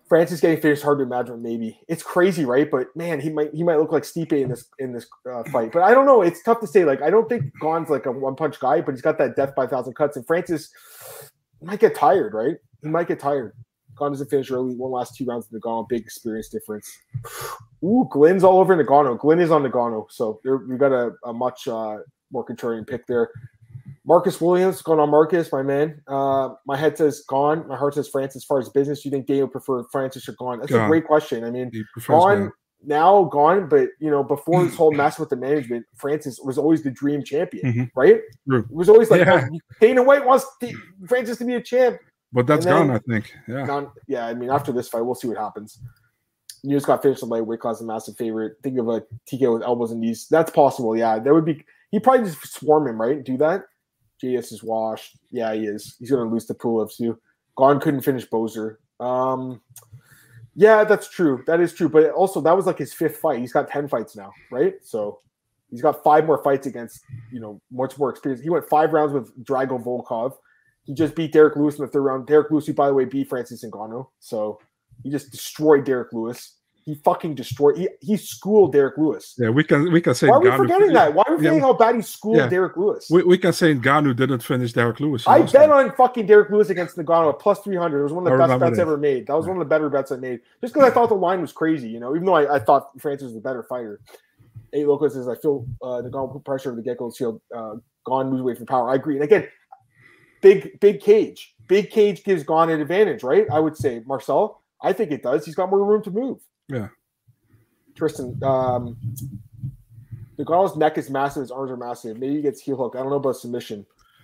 Francis getting finished, hard to imagine. Maybe it's crazy, right? But man, he might he might look like Stipe in this in this uh, fight. But I don't know. It's tough to say. Like I don't think Gane's like a one punch guy, but he's got that death by a thousand cuts. And Francis might get tired, right? He might get tired. Gane doesn't finish early. One last two rounds of Nagano. Big experience difference. Ooh, Glenn's all over Nagano. Glenn is on Nagano, so we got a, a much uh, more contrarian pick there. Marcus Williams, going on Marcus, my man. Uh, my head says Gane. My heart says Francis. As far as business, do you think Daniel prefer Francis or Gane? That's Gane. a great question. I mean, Gane now Gane, but you know, before this whole mess with the management, Francis was always the dream champion, mm-hmm. right? True. It was always like yeah. oh, Dana White wants to, Francis to be a champ. But that's then, gone, I think. Yeah. Gone, yeah, I mean, after this fight, we'll see what happens. News got finished in lightweight class, a massive favorite. Think of a T K O with elbows and knees. That's possible, yeah. That would be. He probably just swarm him, right? Do that. J S is washed. Yeah, he is. He's going to lose to Pulev too. Gane couldn't finish Boser. Um, yeah, that's true. That is true. But also, that was like his fifth fight. He's got ten fights now, right? So he's got five more fights against, you know, much more experience. He went five rounds with Drago Volkov. He just beat Derek Lewis in the third round. Derek Lewis, who, by the way, beat Francis Ngannou. So he just destroyed Derek Lewis. He fucking destroyed. He, he schooled Derek Lewis. Yeah, we can we can say. Why are we forgetting yeah. that? Why are we forgetting yeah. how bad he schooled yeah. Derek Lewis? We, we can say Ngannou didn't finish Derek Lewis. I bet time. on fucking Derek Lewis against Ngannou at plus three hundred. It was one of the I best bets that. ever made. That was yeah. one of the better bets I made. Just because I thought the line was crazy, you know. Even though I, I thought Francis was the better fighter. Eight Locos says I feel uh, Ngannou put pressure over the get-go shield. Uh, Gane moves away from power. I agree. And again, big big cage. Big cage gives Gane an advantage, right? I would say, Marcel. I think it does. He's got more room to move. Yeah. Tristan, um, Nganou's neck is massive. His arms are massive. Maybe he gets heel hook. I don't know about submission.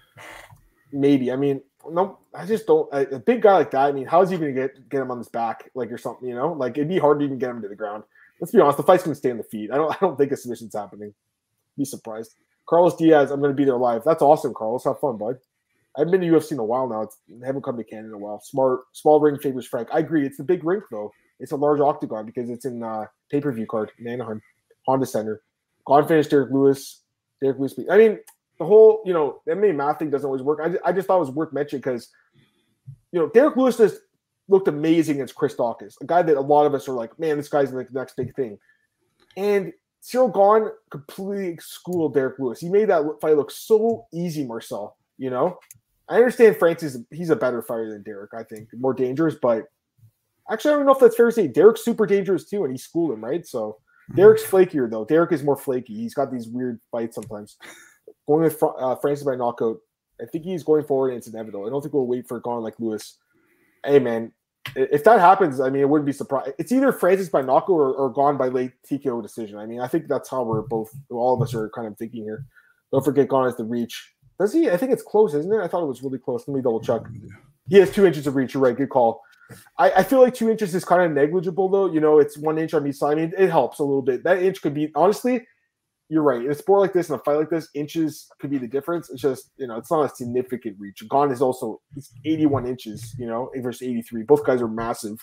Maybe. I mean, no, I just don't. A, a big guy like that. I mean, how is he going to get get him on his back, like or something? You know, like it'd be hard to even get him to the ground. Let's be honest. The fight's going to stay on the feet. I don't. I don't think a submission's happening. Be surprised. Carlos Diaz. I'm going to be there live. That's awesome, Carlos. Have fun, bud. I've been to U F C in a while now. It's, I haven't come to Canada in a while. Smart, small ring favors Frank. I agree. It's the big rink though. It's a large octagon because it's in uh, pay-per-view card in Anaheim, Honda Center. Gane finished Derek Lewis. Derek Lewis. I mean, the whole, you know, the M M A math thing doesn't always work. I just, I just thought it was worth mentioning because, you know, Derek Lewis just looked amazing against Chris Daukaus, a guy that a lot of us are like, man, this guy's like the next big thing. And Cyril Gane completely schooled Derek Lewis. He made that fight look so easy, Marcel, you know? I understand Francis, he's a better fighter than Derek, I think. More dangerous, but actually, I don't know if that's fair to say. Derek's super dangerous too, and he schooled him, right? So Derek's flakier, though. Derek is more flaky. He's got these weird fights sometimes. Going with uh, Francis by knockout, I think he's going forward, and it's inevitable. I don't think we'll wait for Gane like Lewis. Hey, man, if that happens, I mean, it wouldn't be surprised. It's either Francis by knockout or, or Gane by late T K O decision. I mean, I think that's how we're both, all of us are kind of thinking here. Don't forget Gane has the reach. Does he? I think it's close, isn't it? I thought it was really close. Let me double check. He has two inches of reach. You're right. Good call. I, I feel like two inches is kind of negligible, though. You know, it's one inch on each side. I mean, it helps a little bit. That inch could be, honestly, you're right. In a sport like this, in a fight like this, inches could be the difference. It's just, you know, it's not a significant reach. Gane is also he's eighty-one inches, you know, versus eighty-three. Both guys are massive.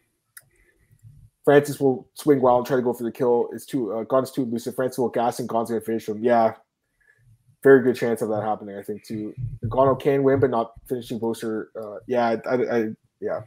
Francis will swing wild and try to go for the kill. It's too, uh, Gane's too elusive. Francis will gas and Gane's going to finish him. Yeah. Very good chance of that happening, I think, too. Ngannou can win, but not finishing Boser. Uh, yeah, I, I, I, yeah.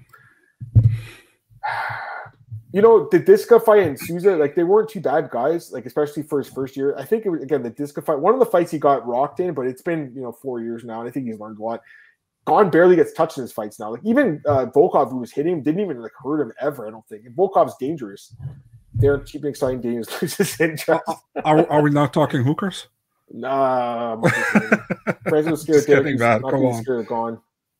You know, the Diska fight and Souza, like, they weren't too bad guys, like, especially for his first year. I think, it was, again, the Diska fight, one of the fights he got rocked in, but it's been, you know, four years now, and I think he's learned a lot. Gane barely gets touched in his fights now. Like, even uh, Volkov, who was hitting him, didn't even, like, hurt him ever, I don't think. And Volkov's dangerous. They're cheap and exciting, dangerous. Loses interest. Are, are we not talking hookers? Nah, Francis was scared. Derek bad. Not being scared of Gane.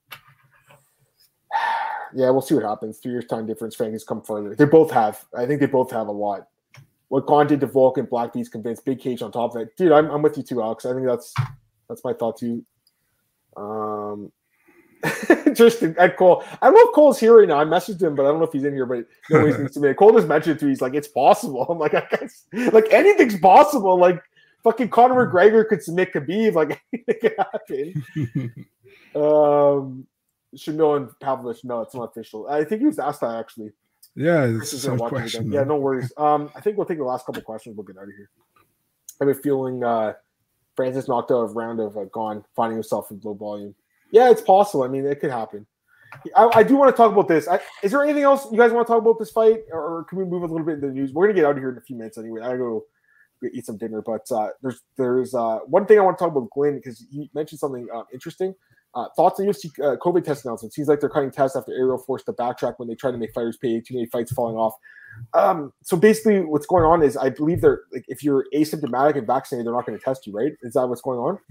Yeah, we'll see what happens. Three years time difference. Frankie's come further. They both have. I think they both have a lot. What Gane did to Volk and Black Beast convinced. Big cage on top of it, dude. I'm I'm with you too, Alex. I think that's that's my thought too. Um, just at Cole. I don't know if Cole's here right now. I messaged him, but I don't know if he's in here. But no ways needs to be. Cole just mentioned it to me. He's like, it's possible. I'm like, I guess like anything's possible. Like. Fucking Conor McGregor could submit Khabib, like anything could happen. um, Shamil and Pavlovich, no, it's not official. I think he was asked that actually. Yeah, it's a question. Yeah, no worries. Um, I think we'll take the last couple questions. We'll get out of here. I have a feeling uh, Francis knocked out a round of uh, Gane, finding himself in low volume. Yeah, it's possible. I mean, it could happen. I, I do want to talk about this. I, is there anything else you guys want to talk about this fight, or, or can we move a little bit into the news? We're gonna get out of here in a few minutes anyway. I gotta go eat some dinner, but uh, there's there's uh, one thing I want to talk about with Glenn because he mentioned something uh, interesting. Uh, thoughts on U F C uh, COVID test announcement? Seems like they're cutting tests after Ariel forced to backtrack when they tried to make fighters pay. Too many fights falling off. Um, so basically, what's going on is I believe they're like if you're asymptomatic and vaccinated, they're not going to test you, right? Is that what's going on?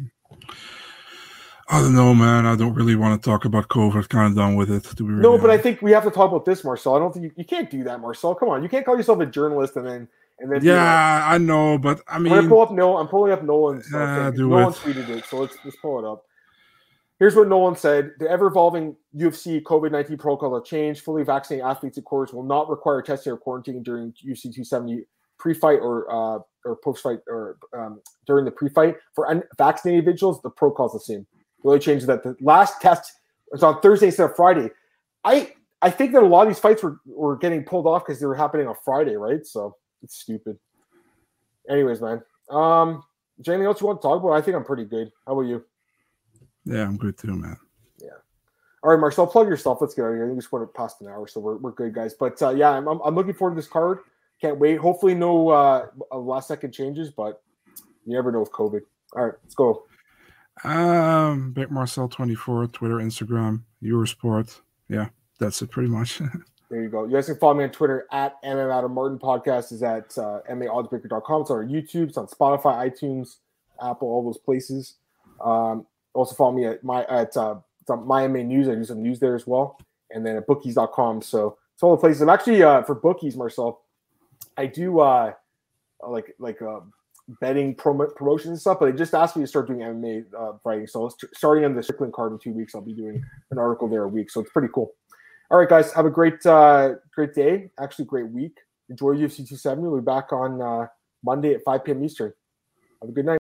I don't know, man. I don't really want to talk about COVID. Kind of done with it. To be really no, but honest. I think we have to talk about this, Marcel. I don't think you, you can't do that, Marcel. Come on, you can't call yourself a journalist and then and then. Yeah, I know, but I mean, I'm gonna pull up no. I'm pulling up Nolan's. Uh, uh, thing. Nolan it. tweeted it, so let's let's pull it up. Here's what Nolan said: the ever-evolving U F C COVID nineteen protocol have changed. Fully vaccinated athletes, of course, will not require testing or quarantine during U F C two seventy pre-fight or uh, or post-fight or um, during the pre-fight. For unvaccinated individuals, the protocol is the same. The only change is that the last test was on Thursday instead of Friday. I I think that a lot of these fights were, were getting pulled off because they were happening on Friday, right? So it's stupid. Anyways, man. Um, is there anything else you want to talk about? I think I'm pretty good. How about you? Yeah, I'm good too, man. Yeah. All right, Marcel, plug yourself. Let's get out of here. I think we just went past an hour, so we're we're good, guys. But uh, yeah, I'm, I'm I'm looking forward to this card. Can't wait. Hopefully, no uh, last second changes, but you never know with COVID. All right, let's go. Um, Big Marcel twenty-four, Twitter, Instagram, Eurosport. Yeah, that's it pretty much. There you go. You guys can follow me on Twitter at M M Adam Martin. Podcast is at uh, M A oddsbreaker dot com. It's on our YouTube. It's on Spotify, iTunes, Apple, all those places. Um, also follow me at my at uh, it's on My M A News. I do some news there as well. And then at bookies dot com. So it's all the places. I'm actually uh, for bookies, Marcel. I do uh, like like uh, betting prom- promotions and stuff, but they just asked me to start doing M M A uh, fighting. So starting on the Strickland card in two weeks, I'll be doing an article there a week. So it's pretty cool. All right, guys, have a great uh, great day. Actually, great week. Enjoy U F C two seventy. We'll be back on uh, Monday at five p.m. Eastern. Have a good night.